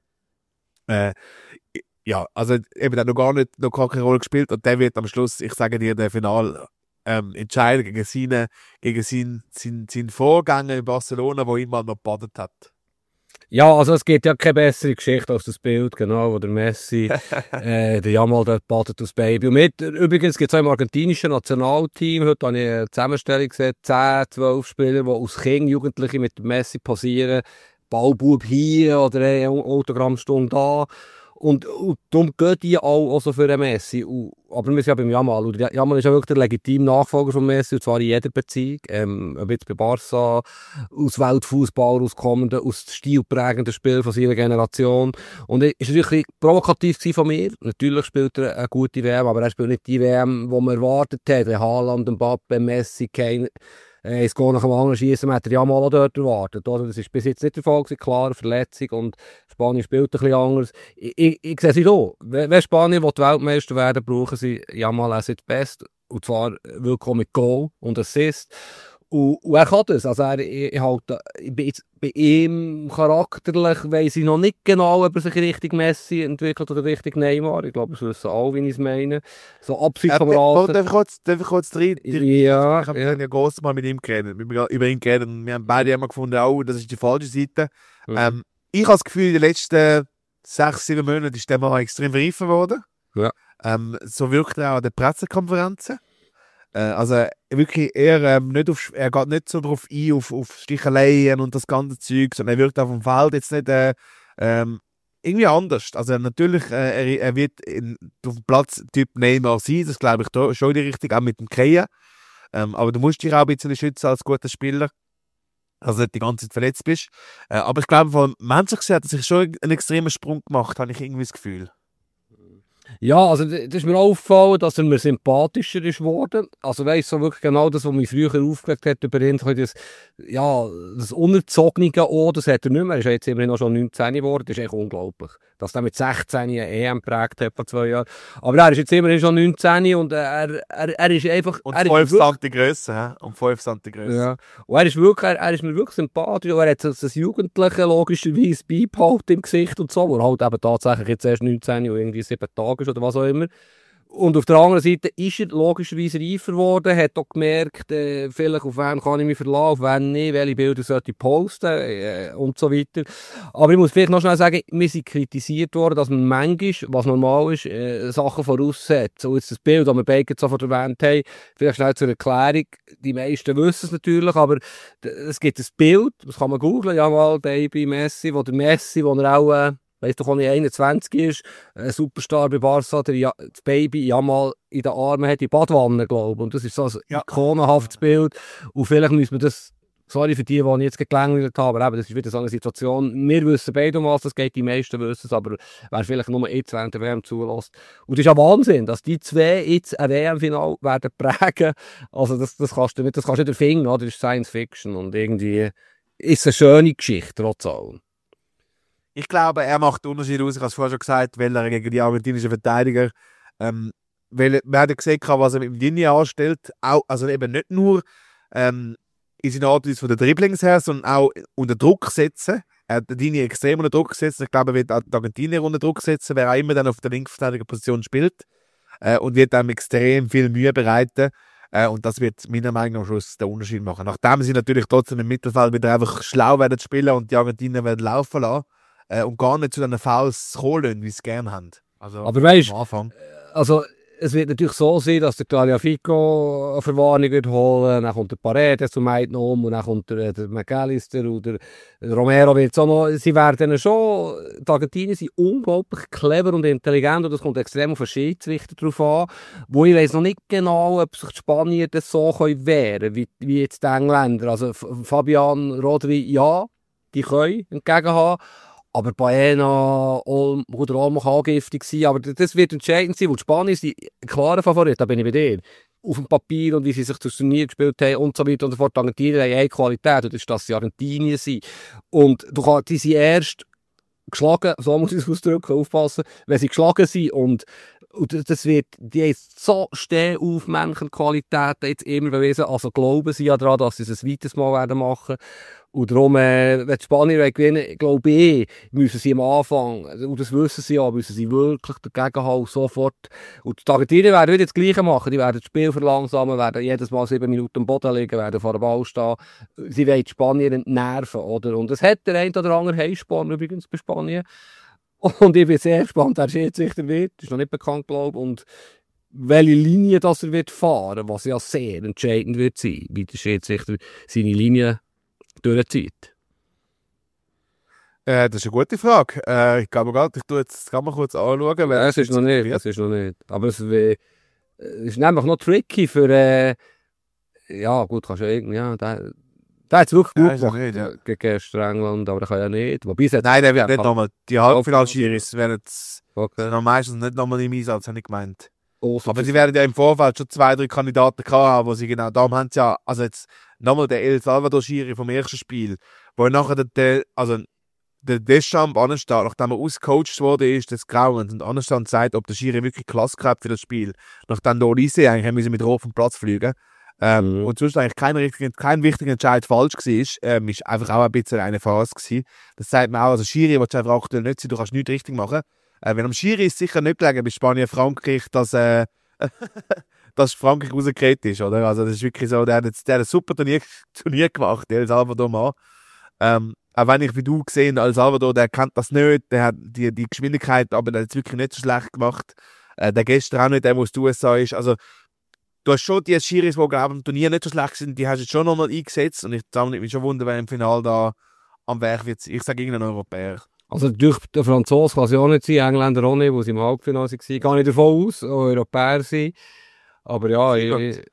Ja, also eben, der hat noch gar keine Rolle gespielt und der wird am Schluss, ich sage dir, der Final entscheiden gegen seinen Vorgänger in Barcelona, der ihn mal noch gebadet hat. Ja, also es gibt ja keine bessere Geschichte als das Bild, genau, wo der Messi der Jamal dort badet aus Baby. Und übrigens gibt es auch im argentinischen Nationalteam, heute habe ich eine Zusammenstellung gesehen, 10, 12 Spieler, die aus Kind, Jugendliche mit dem Messi passieren, Ballbub hier oder eine Autogrammstunde da. Und darum gehen die auch so für den Messi. Aber wir sind ja beim Jamal. Und Jamal ist ja wirklich der legitime Nachfolger von Messi, und zwar in jeder Beziehung. Ob jetzt bei Barca, aus Weltfußball auskommenden, aus stilprägenden Spiel von seiner Generation. Und er war natürlich provokativ von mir. Natürlich spielt er eine gute WM, aber er spielt nicht die WM, die man erwartet hat. Haaland, Mbappé, Messi, Kane. Es geht nach dem anderen Schießen, man hat ja mal auch dort erwartet. Oder? Das ist bis jetzt nicht der Fall gewesen, klar, Verletzung und Spanien spielt ein bisschen anders. Ich sehe sie so. Wenn Spanien Weltmeister werden, brauchen sie ja mal auch das Beste. Und zwar wirklich mit Goal und Assist. Und er kann das. Also bei ihm charakterlich weiss ich noch nicht genau, ob er sich Richtung Messi entwickelt oder Richtung Neymar. Ich glaube, es wissen alle, wie ich es meine. So abseits vom Alter. Darf ich kurz rein? Ja. Ich habe ja groß mal mit ihm geredet. Über ihn geredet. Wir haben beide immer gefunden, das ist die falsche Seite. ich habe das Gefühl, in den letzten 6-7 Monaten ist der Mann extrem reifer geworden. Ja. So wirkt er auch an den Pressekonferenzen. Also wirklich er geht nicht so drauf ein, auf Sticheleien und das ganze Zeug, sondern er wirkt auf dem Feld jetzt nicht irgendwie anders. Also natürlich, er wird auf dem Platz Typ Neymar sein, das glaube ich schon in die Richtung, auch mit dem Kreien. Aber du musst dich auch ein bisschen schützen als guter Spieler, also nicht die ganze Zeit verletzt bist. Aber ich glaube, von menschlich gesehen hat er sich schon einen extremen Sprung gemacht, habe ich irgendwie das Gefühl. Ja, also das ist mir aufgefallen, dass er mir sympathischer ist geworden. Also weißt so wirklich genau das, was mich früher aufgeregt hat über ihn, das unerzogene auch, das hat er nicht mehr. Er ist ja jetzt immerhin noch schon 19 geworden, das ist echt unglaublich. Dass er mit 16 eine EM geprägt hat vor 2 Jahren. Aber er ist jetzt immerhin schon 19 und er ist einfach... Und 5 cm Grösse, um 5 cm Grösse. Ja. Und er ist mir wirklich sympathisch und er hat das Jugendliche logischerweise beibehalten im Gesicht und so, wo er halt eben tatsächlich jetzt erst 19 und irgendwie 7 Tage ist oder was auch immer. Und auf der anderen Seite ist er logischerweise reifer geworden, hat auch gemerkt, vielleicht auf wen kann ich mich verlassen, auf wen nicht, welche Bilder sollte ich posten und so weiter. Aber ich muss vielleicht noch schnell sagen, wir sind kritisiert worden, dass man manchmal, was normal ist, Sachen voraussetzt. So jetzt das Bild, das wir beide sofort erwähnt haben, vielleicht schnell zur Erklärung, die meisten wissen es natürlich, aber es gibt ein Bild, das kann man googlen, jawohl, Baby Messi, wo er auch... weißt du, als er 21 ist, ein Superstar bei Barca, das Baby Jamal in den Armen hat, in Badwanne, glaube ich. Und das ist so ein ikonenhaftes Bild. Und vielleicht müssen wir das, sorry für die ich jetzt gelängelt habe, aber eben, das ist wieder so eine Situation. Wir wissen beide, um was das geht, die meisten wissen es, aber wer vielleicht nur jetzt während der WM zulässt. Und es ist ja Wahnsinn, dass die zwei jetzt ein WM-Final werden prägen. Also das kannst du nicht erfinden, oder? Das ist Science Fiction und irgendwie ist es eine schöne Geschichte, trotz allem. Ich glaube, er macht den Unterschied aus, ich habe es vorher schon gesagt, weil er gegen die argentinischen Verteidiger, weil wir haben ja gesehen, was er mit dem Linie anstellt, auch, also eben nicht nur in seiner Art und Weise von der Dribblings her, sondern auch unter Druck setzen. Er hat die Linie extrem unter Druck gesetzt. Ich glaube, er wird auch die Argentinier unter Druck setzen, wer auch immer dann auf der Linksverteidigerposition spielt, und wird dann extrem viel Mühe bereiten. Und das wird meiner Meinung nach schon den Unterschied machen. Nachdem sie natürlich trotzdem im Mittelfeld wieder einfach schlau werden spielen und die Argentinier werden laufen lassen, und gar nicht zu den Fouls kommen, wie sie es gerne haben. Also, aber weißt, am Anfang. Also es wird natürlich so sein, dass der Tagliafico eine Verwarnung wird holen, dann kommt der Paredes zum einen um und dann kommt der McAllister oder der Romero wird auch noch, sie werden schon, die Argentinier sind unglaublich clever und intelligent und das kommt extrem auf den Schiedsrichter drauf an, wo ich weiss noch nicht genau, ob sich die Spanier das so wehren können, wie jetzt die Engländer. Also Fabian, Rodri, ja, die können entgegenhaben. Aber Baena oder Olmo kann giftig sein. Aber das wird entscheidend sein, weil die Spanier sind ein klarer Favorit, da bin ich bei dir. Auf dem Papier und wie sie sich das Turnier gespielt haben und so weiter und so fort. Die Argentinier haben eine Qualität und das ist, dass sie Argentinien sind. Und die sind erst geschlagen, so muss ich es ausdrücken, aufpassen, wenn sie geschlagen sind. Und das wird, die haben so Stehaufmännchen-Qualitäten jetzt immer bewiesen. Also glauben sie ja daran, dass sie es ein weiteres Mal werden machen. Und darum, wenn die Spanier gewinnen, glaube ich, müssen sie am Anfang, und das wissen sie ja, müssen sie wirklich dagegen halten, sofort. Und die Argentinier werden wieder das Gleiche machen. Die werden das Spiel verlangsamen, werden jedes Mal 7 Minuten am Boden liegen, werden vor dem Ball stehen. Sie wollen die Spanier entnerven, oder? Und es hat der ein oder andere Heißsporn übrigens bei Spanien. Und ich bin sehr gespannt, wer Schiedsrichter wird. Das ist noch nicht bekannt, glaube ich. Und welche Linie das er wird fahren, was ja sehr entscheidend wird sein, wie der Schiedsrichter seine Linie durchzieht. Das ist eine gute Frage. Ich glaube gerade, ich tue jetzt, kann man kurz anschauen. Es ist noch nicht. Aber es ist nämlich noch tricky für, ja gut, kannst du ja irgendwie, ja, der hat es wirklich gut gemacht nicht, gegen England, aber der kann ja nicht. Nein, der wird nicht nochmal. Die Halbfinalschiris werden jetzt meistens nicht nochmal im Einsatz, habe ich gemeint. Aber sie werden ja im Vorfeld schon 2-3 Kandidaten haben, wo sie genau, darum haben sie ja, also jetzt nochmal der El Salvador-Schiri vom ersten Spiel, wo nachher der Deschamps ansteht, nachdem er ausgecoacht worden ist, des Grauens, und ansteht und sagt, ob der Schiri wirklich Klasse gehabt für das Spiel. Nachdem der Olise eigentlich haben sie mit Rot vom Platz fliegen. Und sonst eigentlich kein wichtiger Entscheid falsch war, ist einfach auch ein bisschen eine Phase gewesen. Das sagt man auch, also Schiri willst du einfach aktuell nicht sein, du kannst nichts richtig machen. Wenn am Schiri ist sicher nicht gelegen, bei Spanien, Frankreich, dass Frankreich rausgekriegt ist, oder? Also das ist wirklich so, der hat ein super Turnier gemacht, El Salvador Mann. auch wenn ich wie du gesehen, El Salvador, der kennt das nicht, der hat die Geschwindigkeit, aber der hat es wirklich nicht so schlecht gemacht. Der gestern auch nicht, der, wo es die USA ist. Also, du hast schon die Schiris, die glaube im Turnier nicht so schlecht sind, die hast du jetzt schon nochmal eingesetzt. Und ich würde mich schon wundern, wer im Finale da am Werk wird. Ich sage irgendein Europäer. Also durch den Franzosen kann es ja auch nicht sein, Engländer auch nicht, wo sie im Halbfinale waren. Gehe ich davon aus, auch Europäer sein. Aber ja, ich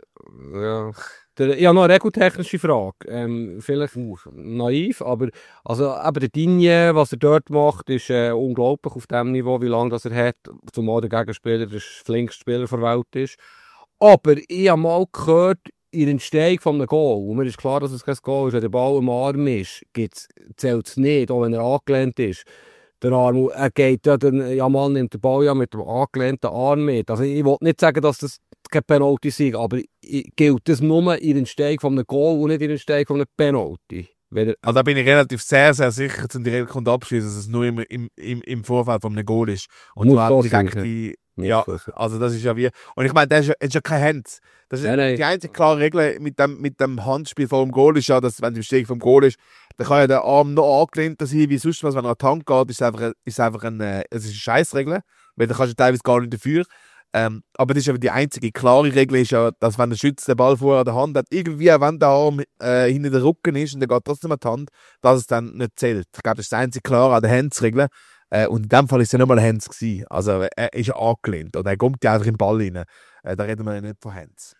habe noch eine regeltechnische Frage. Vielleicht naiv, aber also eben der Digne, was er dort macht, ist unglaublich auf dem Niveau, wie lange das er hat. Zumal der Gegenspieler der flinkste Spieler der Welt ist. Aber ich habe mal gehört, in der Entstehung von einem Goal, und mir ist klar, dass es kein Goal ist, wenn der Ball am Arm ist, zählt es nicht, auch wenn er angelehnt ist. Der Arm, er geht ja, Jamal nimmt den Ball ja mit dem angelehnten Arm mit. Also ich will nicht sagen, dass das kein Penalty ist, aber gilt das nur in der Entstehung von einem Goal und nicht in der Entstehung von einem Penalty? Also da bin ich relativ sehr, sehr sicher, dass die Regel abschließen, dass es nur im Vorfeld von einem Goal ist. Und du hast eigentlich ja, also das ist ja wie... Und ich meine, das ist ja kein Hand. Das ist die einzige klare Regel mit dem Handspiel vor dem Goal ist ja, dass wenn die Steg vom Goal ist, dann kann ja der Arm noch angelehnt sein, wie sonst was, wenn er an die Hand geht, ist einfach eine Scheissregel, weil da kannst du teilweise gar nicht dafür. Aber das ist aber die einzige klare Regel, ist ja, dass wenn der Schütze den Ball vorher an der Hand hat, irgendwie, wenn der Arm hinter der Rücken ist und der geht trotzdem an die Hand, dass es dann nicht zählt. Ich glaube, das ist das einzige klare an der Handsregel. Und in dem Fall war es ja nicht mal Hands gewesen. Also er ist ja angelehnt oder er kommt ja einfach im Ball rein. Da reden wir ja nicht von Hands.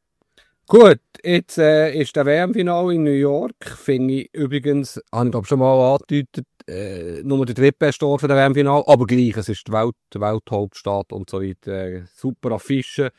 Gut, jetzt ist der WM-Final in New York. Finde ich übrigens, habe ich glaube schon mal angedeutet, nur der drittbeste Ort für das WM-Final. Aber gleich, es ist die Welthauptstadt und so weiter. Super Affische.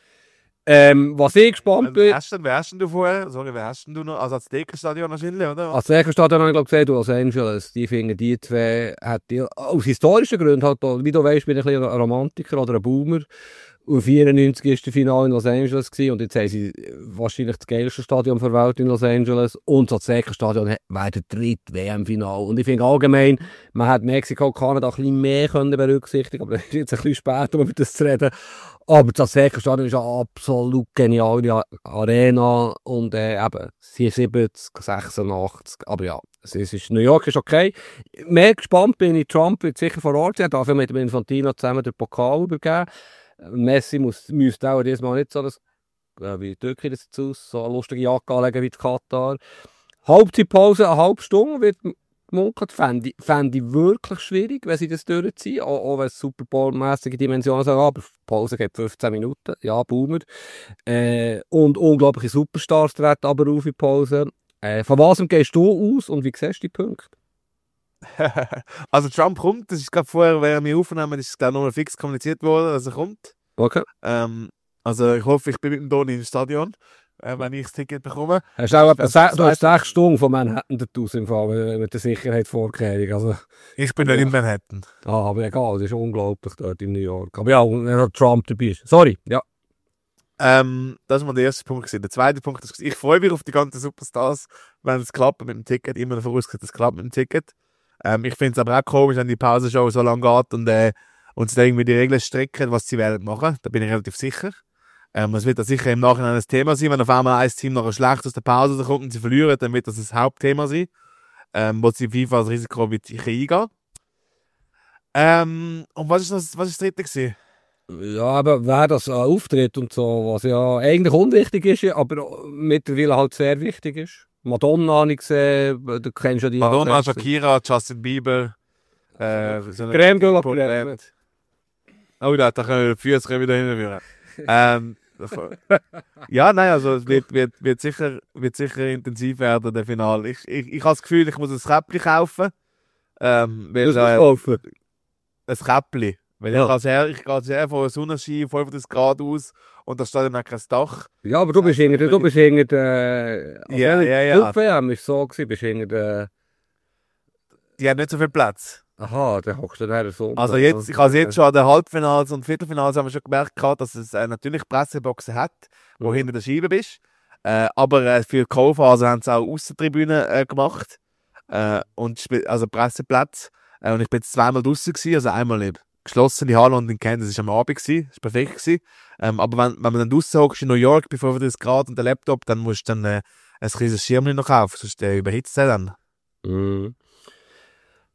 Was ich gespannt bin... Wer hast denn du vorher? Sorry, wer hast denn du noch? Also Aztekenstadion wahrscheinlich, oder? Aztekenstadion habe ich glaube gesehen, du Los Angeles. Die finden die zwei, aus historischen Gründen halt, wie du weißt, bin ich ein bisschen ein Romantiker oder ein Boomer. Und 1994 war das Finale in Los Angeles gewesen, und jetzt haben sie wahrscheinlich das geilste Stadion der Welt in Los Angeles, und das Aztekenstadion wäre der dritte WM-Finale. Und ich finde allgemein, man hat Mexiko und Kanada ein bisschen mehr berücksichtigen, aber es ist jetzt ein bisschen spät, um über das zu reden. Aber das Aztekenstadion ist eine absolut geniale Arena und eben 77, 86, aber ja, New York ist okay. Mehr gespannt bin ich, Trump wird sicher vor Ort sein, er darf ja mit dem Infantino zusammen den Pokal übergeben. Messi müsste auch diesmal nicht so, wie drücke ich das jetzt aus, so eine lustige Jacke anlegen wie die Katar. Halbzeitpause, eine halbe Stunde wird gemunkelt, fände ich wirklich schwierig, wenn sie das durchziehen, auch wenn es Super Bowl-mässige Dimensionen sind, aber die Pause geht 15 Minuten, ja, Boomer. Und unglaubliche Superstars treten aber auf in die Pause. Von was gehst du aus und wie siehst du die Punkte? Also Trump kommt, das ist gerade vorher, während wir aufnehmen, ist es glaube ich nochmal fix kommuniziert worden, dass er kommt. Okay. Also ich hoffe, ich bin mit dem Toni im Stadion, wenn ich das Ticket bekomme. Hast du auch du hast 6 Stunden von Manhattan daraus im Fall mit der Sicherheit vorgehört. Also, ich bin nicht in Manhattan. Aber egal, das ist unglaublich dort in New York. Aber ja, wenn Trump dabei ist. Sorry, ja. Das war mal der erste Punkt. Der zweite Punkt ist, ich freue mich auf die ganzen Superstars, wenn es klappt mit dem Ticket. Immer vorausgesetzt, es klappt mit dem Ticket. Ich finde es aber auch komisch, wenn die Pausenshow so lange geht und sie dann irgendwie die Regeln strecken, was sie werden machen. Da bin ich relativ sicher. Es wird da sicher im Nachhinein ein Thema sein, wenn auf einmal ein Team nachher schlecht aus der Pause kommt und sie verlieren, dann wird das Hauptthema sein, wo sie FIFA als Risiko wird eingehen. Und was ist das dritte gewesen? Ja, aber wer das auftritt und so, was ja eigentlich unwichtig ist, aber mittlerweile halt sehr wichtig ist. Madonna habe ich gesehen, du kennst ja die... Madonna, Shakira, Justin Bieber. Crème de la Crème. Oh, da können wir die Füße wieder hinführen. Ja, nein, also es wird sicher intensiv werden, der Finale. Ich habe das Gefühl, ich muss ein Käppli kaufen. Kaufen? Ein Käppli. Weil Ja. ich gehe sehr von Sonnenschein 35 Grad aus und da steht dann kein Dach. Ja, aber du bist hinter Ja. Club-WM ist so gewesen, bist hinter Die haben nicht so viel Platz. Aha, der hockst du dann so. Also jetzt, ich habe jetzt schon an den Halbfinals und Viertelfinals haben wir schon gemerkt, dass es natürlich Presseboxen hat, wo hinter der Scheibe bist. Aber für die K.O.-Phase haben sie auch Aussentribünen gemacht. Also Presseplätze. Und ich bin jetzt zweimal draußen gewesen, also einmal in geschlossene Halle und in Kansas war am Abend gewesen. Das war perfekt gewesen. Aber wenn man dann draußen hockst in New York bei 35 Grad und der Laptop, dann musst du dann ein kleines Schirmchen noch kaufen, sonst überhitzt er dann. Mhm.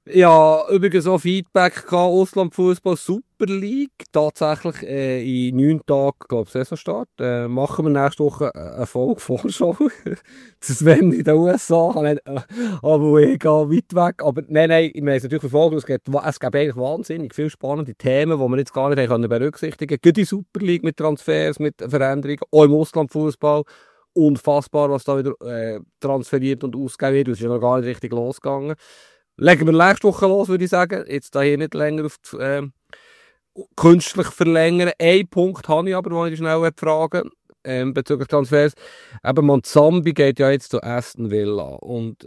Ja, übrigens auch Feedback gehabt, Auslandfußball Super League, tatsächlich in 9 Tagen, glaube ich, Saisonstart. Machen wir nächste Woche eine Folge Vorschau. Das Sven in den USA, aber ich gehe weit weg. Aber nein, ich meine es natürlich verfolgen, es gibt eigentlich wahnsinnig viele spannende Themen, die wir jetzt gar nicht haben berücksichtigen können. Gerade die Super League mit Transfers, mit Veränderungen, auch im Auslandfußball. Unfassbar, was da wieder transferiert und ausgegeben wird. Das ist ja noch gar nicht richtig losgegangen. Legen wir nächste Woche los, würde ich sagen. Jetzt hier nicht länger auf die, künstlich verlängern. Ein Punkt habe ich aber, den ich schnell fragen bezüglich Transfers. Eben, Monzambi geht ja jetzt zu Aston Villa. Und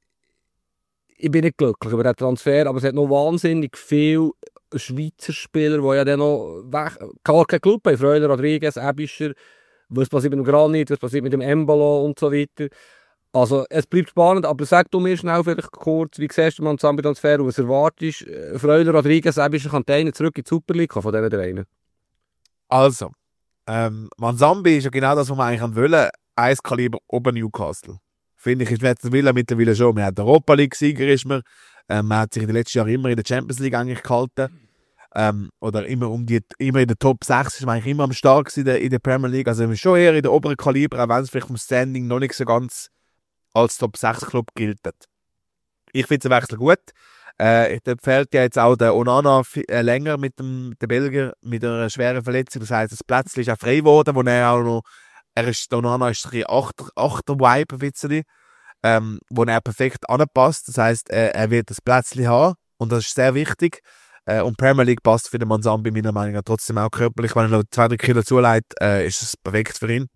ich bin nicht glücklich über den Transfer, aber es hat noch wahnsinnig viele Schweizer Spieler, die ja dann noch gar keinen Club haben. Freuler, Rodriguez, Ebischer, was passiert mit dem Granit, was passiert mit dem Embolo und so weiter. Also, es bleibt spannend, aber sag du mir schnell vielleicht kurz, wie siehst du Monzambi-Transfer und was erwartest du? Freuler, Rodriguez, Ebischer, kann der zurück in die Super League von diesen dreien? Also, Monzambi ist ja genau das, was wir eigentlich wollen. Ein Kaliber oben Newcastle. Finde ich, ist jetzt Villa mittlerweile schon. Man hat Europa League-Sieger, ist man. Man hat sich in den letzten Jahren immer in der Champions League eigentlich gehalten. Oder immer immer in der Top 6 ist man eigentlich immer am Start in der Premier League. Also man ist schon eher in der oberen Kaliber, auch wenn es vielleicht vom Standing noch nicht so ganz als Top 6 Club gilt. Ich finde den Wechsel gut. Dort fehlt ja jetzt auch der Onana länger mit dem Belgier mit einer schweren Verletzung. Das heisst, das Plätzchen ist auch frei geworden, wo er auch noch, der Onana ist ein bisschen Achter-Vibe, ein bisschen, wo er perfekt anpasst. Das heisst, er wird das Plätzchen haben und das ist sehr wichtig. Und Premier League passt für den Monzambi meiner Meinung nach trotzdem auch körperlich. Wenn er noch 2-3 Kilo zulegt, ist es perfekt für ihn.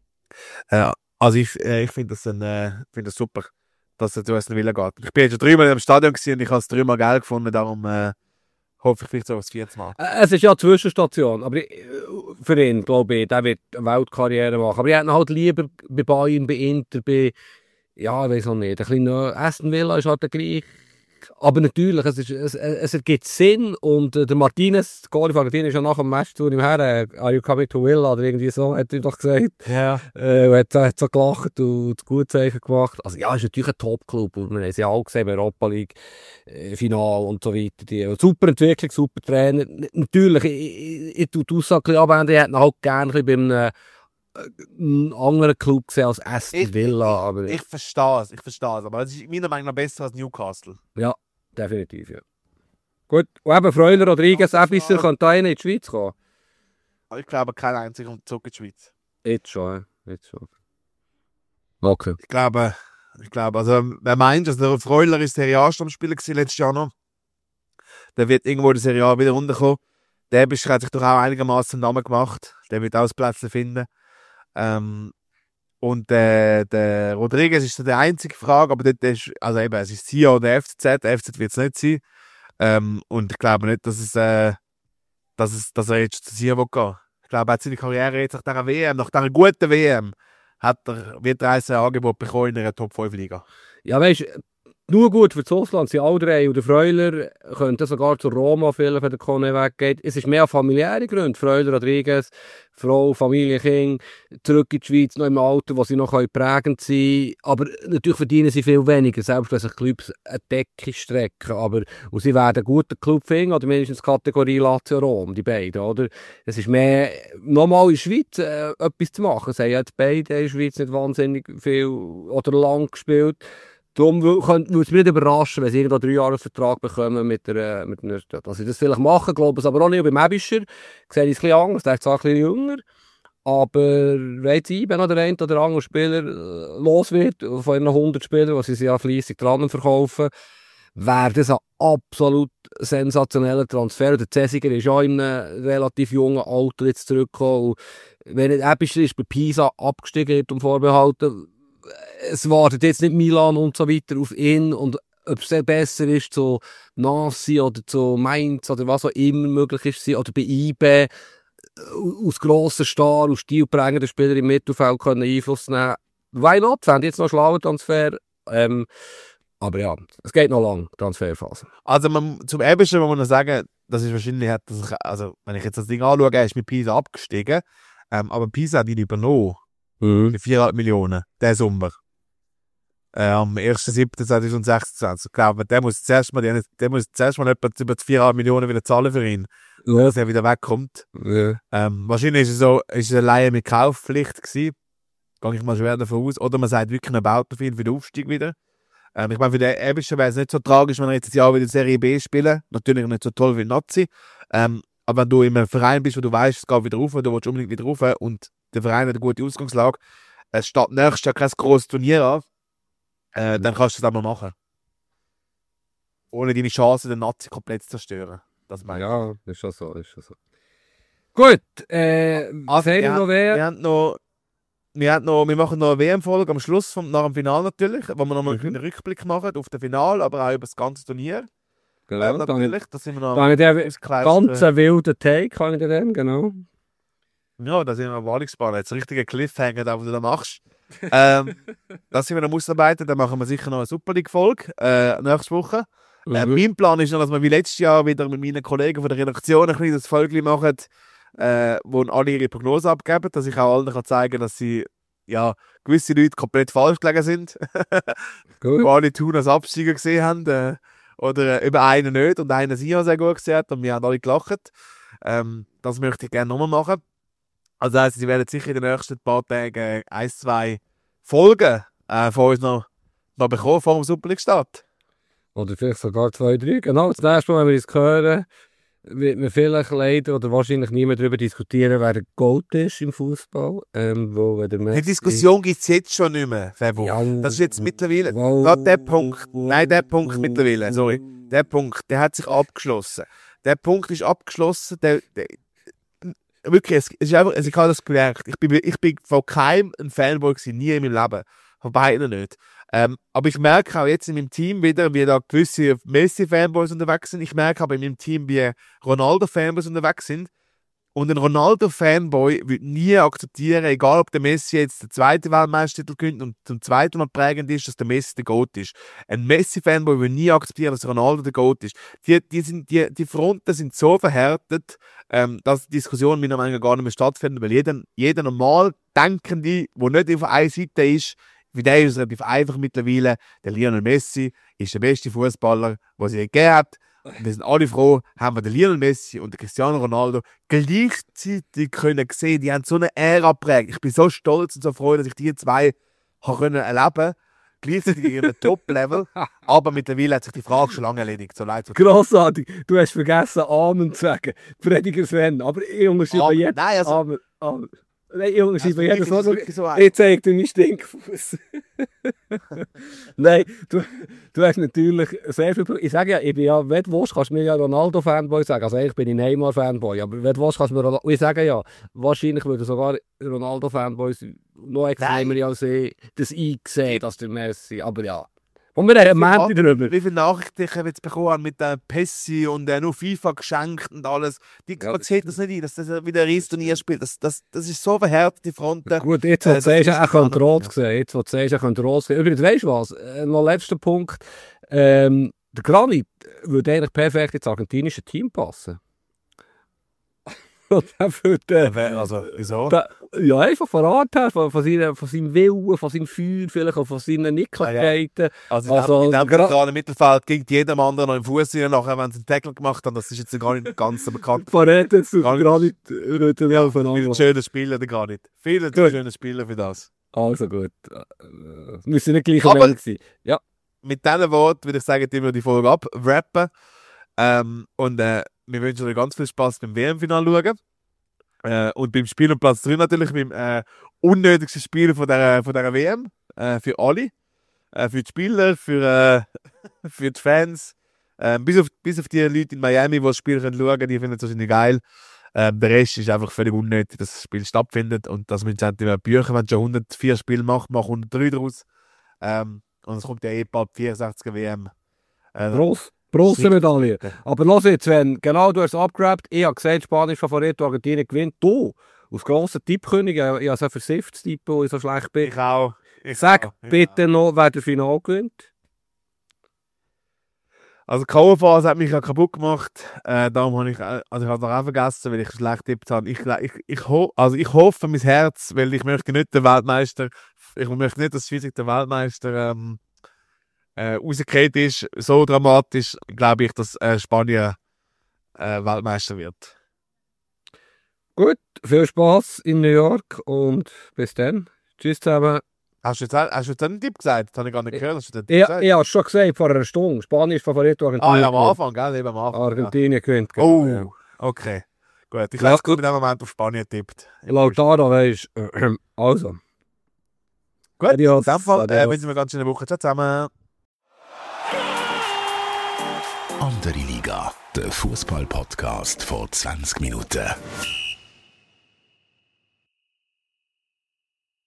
Also ich finde das super, dass er zu Aston Villa geht. Ich bin jetzt schon 3-mal im Stadion gewesen und ich habe es 3-mal geil gefunden, darum hoffe ich vielleicht so das 4. Mal. Es ist ja eine Zwischenstation, aber für ihn, glaube ich, der wird eine Weltkarriere machen. Aber ich hätte ihn halt lieber bei Bayern, bei Inter, ja, ich weiß auch nicht, ein bisschen Aston Villa ist halt der gleich. Aber natürlich, es ergibt Sinn und der Martinez, der Goalie von Argentinien, ist ja nach dem Match zu ihm her, «Are you coming to Villa?» oder irgendwie so, hat er doch gesagt. Ja. Hat so gelacht und das Gutzeichen gemacht. Also ja, ist natürlich ein Top-Club und wir haben es ja auch gesehen, Europa League, Final und so weiter. Super Entwicklung, super Trainer. Natürlich, ich tue die Aussage ein bisschen abwenden, ich hätte ihn halt gerne bei einem anderen Club gesehen als Aston Villa. Ich verstehe es, aber es ist meiner Meinung nach besser als Newcastle. Ja, definitiv, ja. Gut, und eben Freuler, Rodriguez, Ebisser, könnte da in die Schweiz kommen? Ich glaube, kein einziger kommt zurück in die Schweiz. Jetzt schon. Okay. Ich glaube, also wer meint, dass der Freuler ist Serie A-Stammspieler gewesen letztes Jahr noch, der wird irgendwo in der Serie A wieder runterkommen. Der hat sich doch auch einigermaßen einen Namen gemacht. Der wird auch das Plätzchen finden. Und der Rodriguez ist so die einzige Frage, aber dort ist, also eben, es ist Sion oder FCZ. Der FCZ wird es nicht sein. Und ich glaube nicht, dass er jetzt zu Sion will gehen. Ich glaube, er hat seine Karriere jetzt nach dieser guten WM, wird er ein Angebot bekommen in einer Top-5-Liga. Ja, weißt du, nur gut für das Ausland sind alle drei. Und der Freuler könnte sogar zu Roma fehlen, wenn der Kone weggeht. Es ist mehr auf familiäre Gründe. Freuler, Rodriguez, Frau, Familie, Kind, zurück in die Schweiz, noch im Alter, wo sie noch prägend sein können. Aber natürlich verdienen sie viel weniger, selbst wenn sich Clubs eine Decke strecken. Und sie werden einen guten Club finden, oder mindestens Kategorie Lazio Rom, die beiden, oder? Es ist mehr, nochmal in der Schweiz etwas zu machen. Sie haben jetzt beide in der Schweiz nicht wahnsinnig viel oder lang gespielt. Darum würde es mich nicht überraschen, wenn sie irgendwo 3 Jahresvertrag bekommen dass sie das vielleicht machen, glaube ich, aber auch nicht. Beim Ebischer sehe ich es ein bisschen anders, der ist zwar ein bisschen jünger, aber weiß ich, wenn noch der eine oder andere Spieler los wird, von ihren 100 Spielern, die sie ja fleissig dran verkaufen, wäre das ein absolut sensationeller Transfer. Der Cäsiger ist ja in einem relativ jungen Alter jetzt zurückgekommen. Und wenn Ebischer ist bei Pisa abgestiegen, um vorbehalten, es wartet jetzt nicht Milan und so weiter auf ihn und ob es besser ist zu Nancy oder zu Mainz oder was auch immer möglich ist oder bei IB aus grosser Star, aus stilprägenden Spieler im Mittelfeld können Einfluss nehmen. Why not? Fände jetzt noch schlauer Transfer. Aber ja, es geht noch lang, Transferphase. Also zum Ebischen muss man noch sagen, das ist wahrscheinlich, also wenn ich jetzt das Ding anschaue, er ist mit Pisa abgestiegen, aber Pisa hat ihn übernommen. Mit 4,5 Millionen, der Sommer. am 1.7.2026. Ich glaube, der muss zuerst mal etwa über 4,5 Millionen wieder zahlen für ihn, dass er wieder wegkommt. Ja. Wahrscheinlich ist es eine Leihe mit Kaufpflicht gewesen. Gehe ich mal schwer davon aus. Oder man sagt wirklich, er baut auf ihn für den Aufstieg wieder. Ich meine, für den Erbischer wäre es nicht so tragisch, wenn er jetzt das Jahr wieder in Serie B spielen. Natürlich nicht so toll wie Nazi. Aber wenn du in einem Verein bist, wo du weißt, es geht wieder rauf, du willst unbedingt wieder rauf und der Verein hat eine gute Ausgangslage, es steht nächstes Jahr kein grosses Turnier an, dann kannst du das auch mal machen. Ohne deine Chance, den Nazi komplett zu zerstören. Das meine ich. Ja, ist schon so. Gut, was haben wir noch wer? Wir machen noch eine WM-Folge am Schluss, nach dem Finale natürlich, wo wir nochmal einen Rückblick machen auf das Finale, aber auch über das ganze Turnier. Genau, natürlich, da sind wir noch... Dann ganz wilden Take, kann ich dir dann, genau. Ja, da sind wir wahrlich gespannt. Jetzt richtige Cliffhanger, da, was du da machst. Das sind wir noch ausarbeiten, dann machen wir sicher noch eine Super League-Folge nächste Woche. Mein Plan ist noch, dass wir wie letztes Jahr wieder mit meinen Kollegen von der Redaktion ein kleines Folge machen, wo alle ihre Prognose abgeben, dass ich auch allen zeigen kann, dass sie gewisse Leute komplett falsch gelegen sind. Wo alle Thun als Absteiger gesehen haben. Oder über einen nicht und einen sie sehr gut gesehen hat und wir haben alle gelacht. Das möchte ich gerne nochmal machen. Also heisst, sie werden sicher in den nächsten paar Tagen 1-2 Folgen von uns noch bekommen vor dem Super League-Start. Oder vielleicht sogar 2, 3. Genau, das nächste Mal, wenn wir uns hören, wird man vielleicht leider oder wahrscheinlich nie mehr darüber diskutieren, wer der Goat ist im Fußball. Die Diskussion gibt es jetzt schon nicht mehr, Febo. Ja, das ist jetzt mittlerweile... Der Punkt mittlerweile, sorry. Der Punkt, der hat sich abgeschlossen. Der Punkt ist abgeschlossen. Wirklich, es ist einfach, ich habe das gelernt. Ich bin von keinem ein Fanboy gewesen, nie in meinem Leben. Von beiden nicht. Aber ich merke auch jetzt in meinem Team wieder, wie da gewisse Messi-Fanboys unterwegs sind. Ich merke aber in meinem Team, wie Ronaldo-Fanboys unterwegs sind. Und ein Ronaldo-Fanboy wird nie akzeptieren, egal ob der Messi jetzt den zweiten Weltmeistertitel gewinnt und zum zweiten Mal prägend ist, dass der Messi der Goat ist. Ein Messi-Fanboy wird nie akzeptieren, dass Ronaldo der Goat ist. Die Fronten sind so verhärtet, dass die Diskussion meiner Meinung nach gar nicht mehr stattfindet, weil jeder normal Denkende, der nicht auf einer Seite ist, wie der ist relativ einfach mittlerweile. Der Lionel Messi ist der beste Fußballer, den sie gegeben hat. Wir sind alle froh, haben wir den Lionel Messi und den Cristiano Ronaldo gleichzeitig können sehen. Die haben so eine Ära geprägt. Ich bin so stolz und so froh, dass ich die zwei erleben konnte. Gleichzeitig in einem Top-Level. Aber mittlerweile hat sich die Frage schon lange erledigt. So leid, so grossartig. Du hast vergessen, Amen zu sagen. Prediger Sven. Aber ich unterschreibe jetzt. Nein, also, Amen. Nein, ich unterschreibe jedes Mal. So ich zeige dir meinen Stinkfuß. Nein, du hast natürlich sehr viel... Ich sage ja, ich bin ja, wenn du willst, kannst du mir ja Ronaldo-Fanboy sagen. Also eigentlich bin ich Neymar-Fanboy. Aber wenn du willst, kannst du mir Ronaldo... Und ich sage ja, wahrscheinlich würden sogar Ronaldo-Fanboys noch extremer ja sehen, das eingesehen, dass der Messi... Aber ja... Und wir haben Mänti drüber. Wie viele Nachrichten ich jetzt bekommen habe mit der Pessi und nur FIFA geschenkt und alles. Man sieht das nicht ein, dass das wieder ein Riesturnier spielt. Das ist so verhärtet, die Fronten. Gut, jetzt, wo du sagst, er könnte rot sehen. Jetzt, wo du sagst, er könnte rot sehen. Übrigens, weißt du was? Noch letzter Punkt. Der Granit würde eigentlich perfekt ins argentinische Team passen. Also, wieso? Ja, einfach von Art her, von seinem Willen, von seinem Feuer, vielleicht auch von seinen Nicklichkeiten. Also in dem zentralen Mittelfeld ging jedem anderen noch im Fuß rein, nachher, wenn sie einen Tackle gemacht haben. Das ist jetzt gar nicht ganz so bekannt. Verräten zu Granit rütteln wir aufeinander. Ein schöner Spieler, der Granit. Viele schöne Spieler für das. Also gut. Müssen nicht gleich Meinung sein. Ja. Mit diesen Worten würde ich sagen, dass wir die Folge abrappen. Und wir wünschen euch ganz viel Spaß beim WM-Finale schauen. Und beim Spiel um Platz 3 natürlich, beim unnötigsten Spiel von dieser WM. Für alle. Für die Spieler, für die Fans. Bis auf die Leute in Miami, die das Spiel schauen können, die finden es wahrscheinlich geil. Der Rest ist einfach völlig unnötig, dass das Spiel stattfindet. Und das müssen sie Bücher, wenn schon 104 Spiele macht, machen 103 daraus. Und es kommt ja bald 64er WM. Bronzemedaille. Aber lass jetzt, wenn genau du hast es abgegrabt, ich habe gesagt, Spanisch Favorit, Argentinien gewinnt. Du, als grosser Tippkönig, ich habe so versifft tippen, wo ich so schlecht bin. Ich auch. Sag bitte noch, wer der Finale gewinnt. Also die K.O.-Phase hat mich ja kaputt gemacht. Darum habe ich noch auch vergessen, weil ich schlecht getippt habe. Ich hoffe mein Herz, weil ich möchte nicht den Weltmeister, ich möchte nicht, dass Physik der Weltmeister rausgekehrt ist, so dramatisch, glaube ich, dass Spanien Weltmeister wird. Gut, viel Spaß in New York und bis dann. Tschüss zusammen. Hast du jetzt einen Tipp gesagt? Das habe ich gar nicht gehört. Hast du den Tipp Ja, gesagt? ich habe es schon gesagt, vor einer Stunde. Spanien ist Favorit, Argentinien. Ja, am Anfang, gell? Eben am Anfang. Argentinien gewinnt. Ja. Oh, ja. okay. Gut, ich Ja, habe gut in dem Moment auf Spanien getippt. Lautaro weisst also. Gut, Adios. in dem Fall Adios. wünschen wir ganz schöne Woche. Ciao zusammen. Andere Liga, der Fußball-Podcast vor 20 Minuten.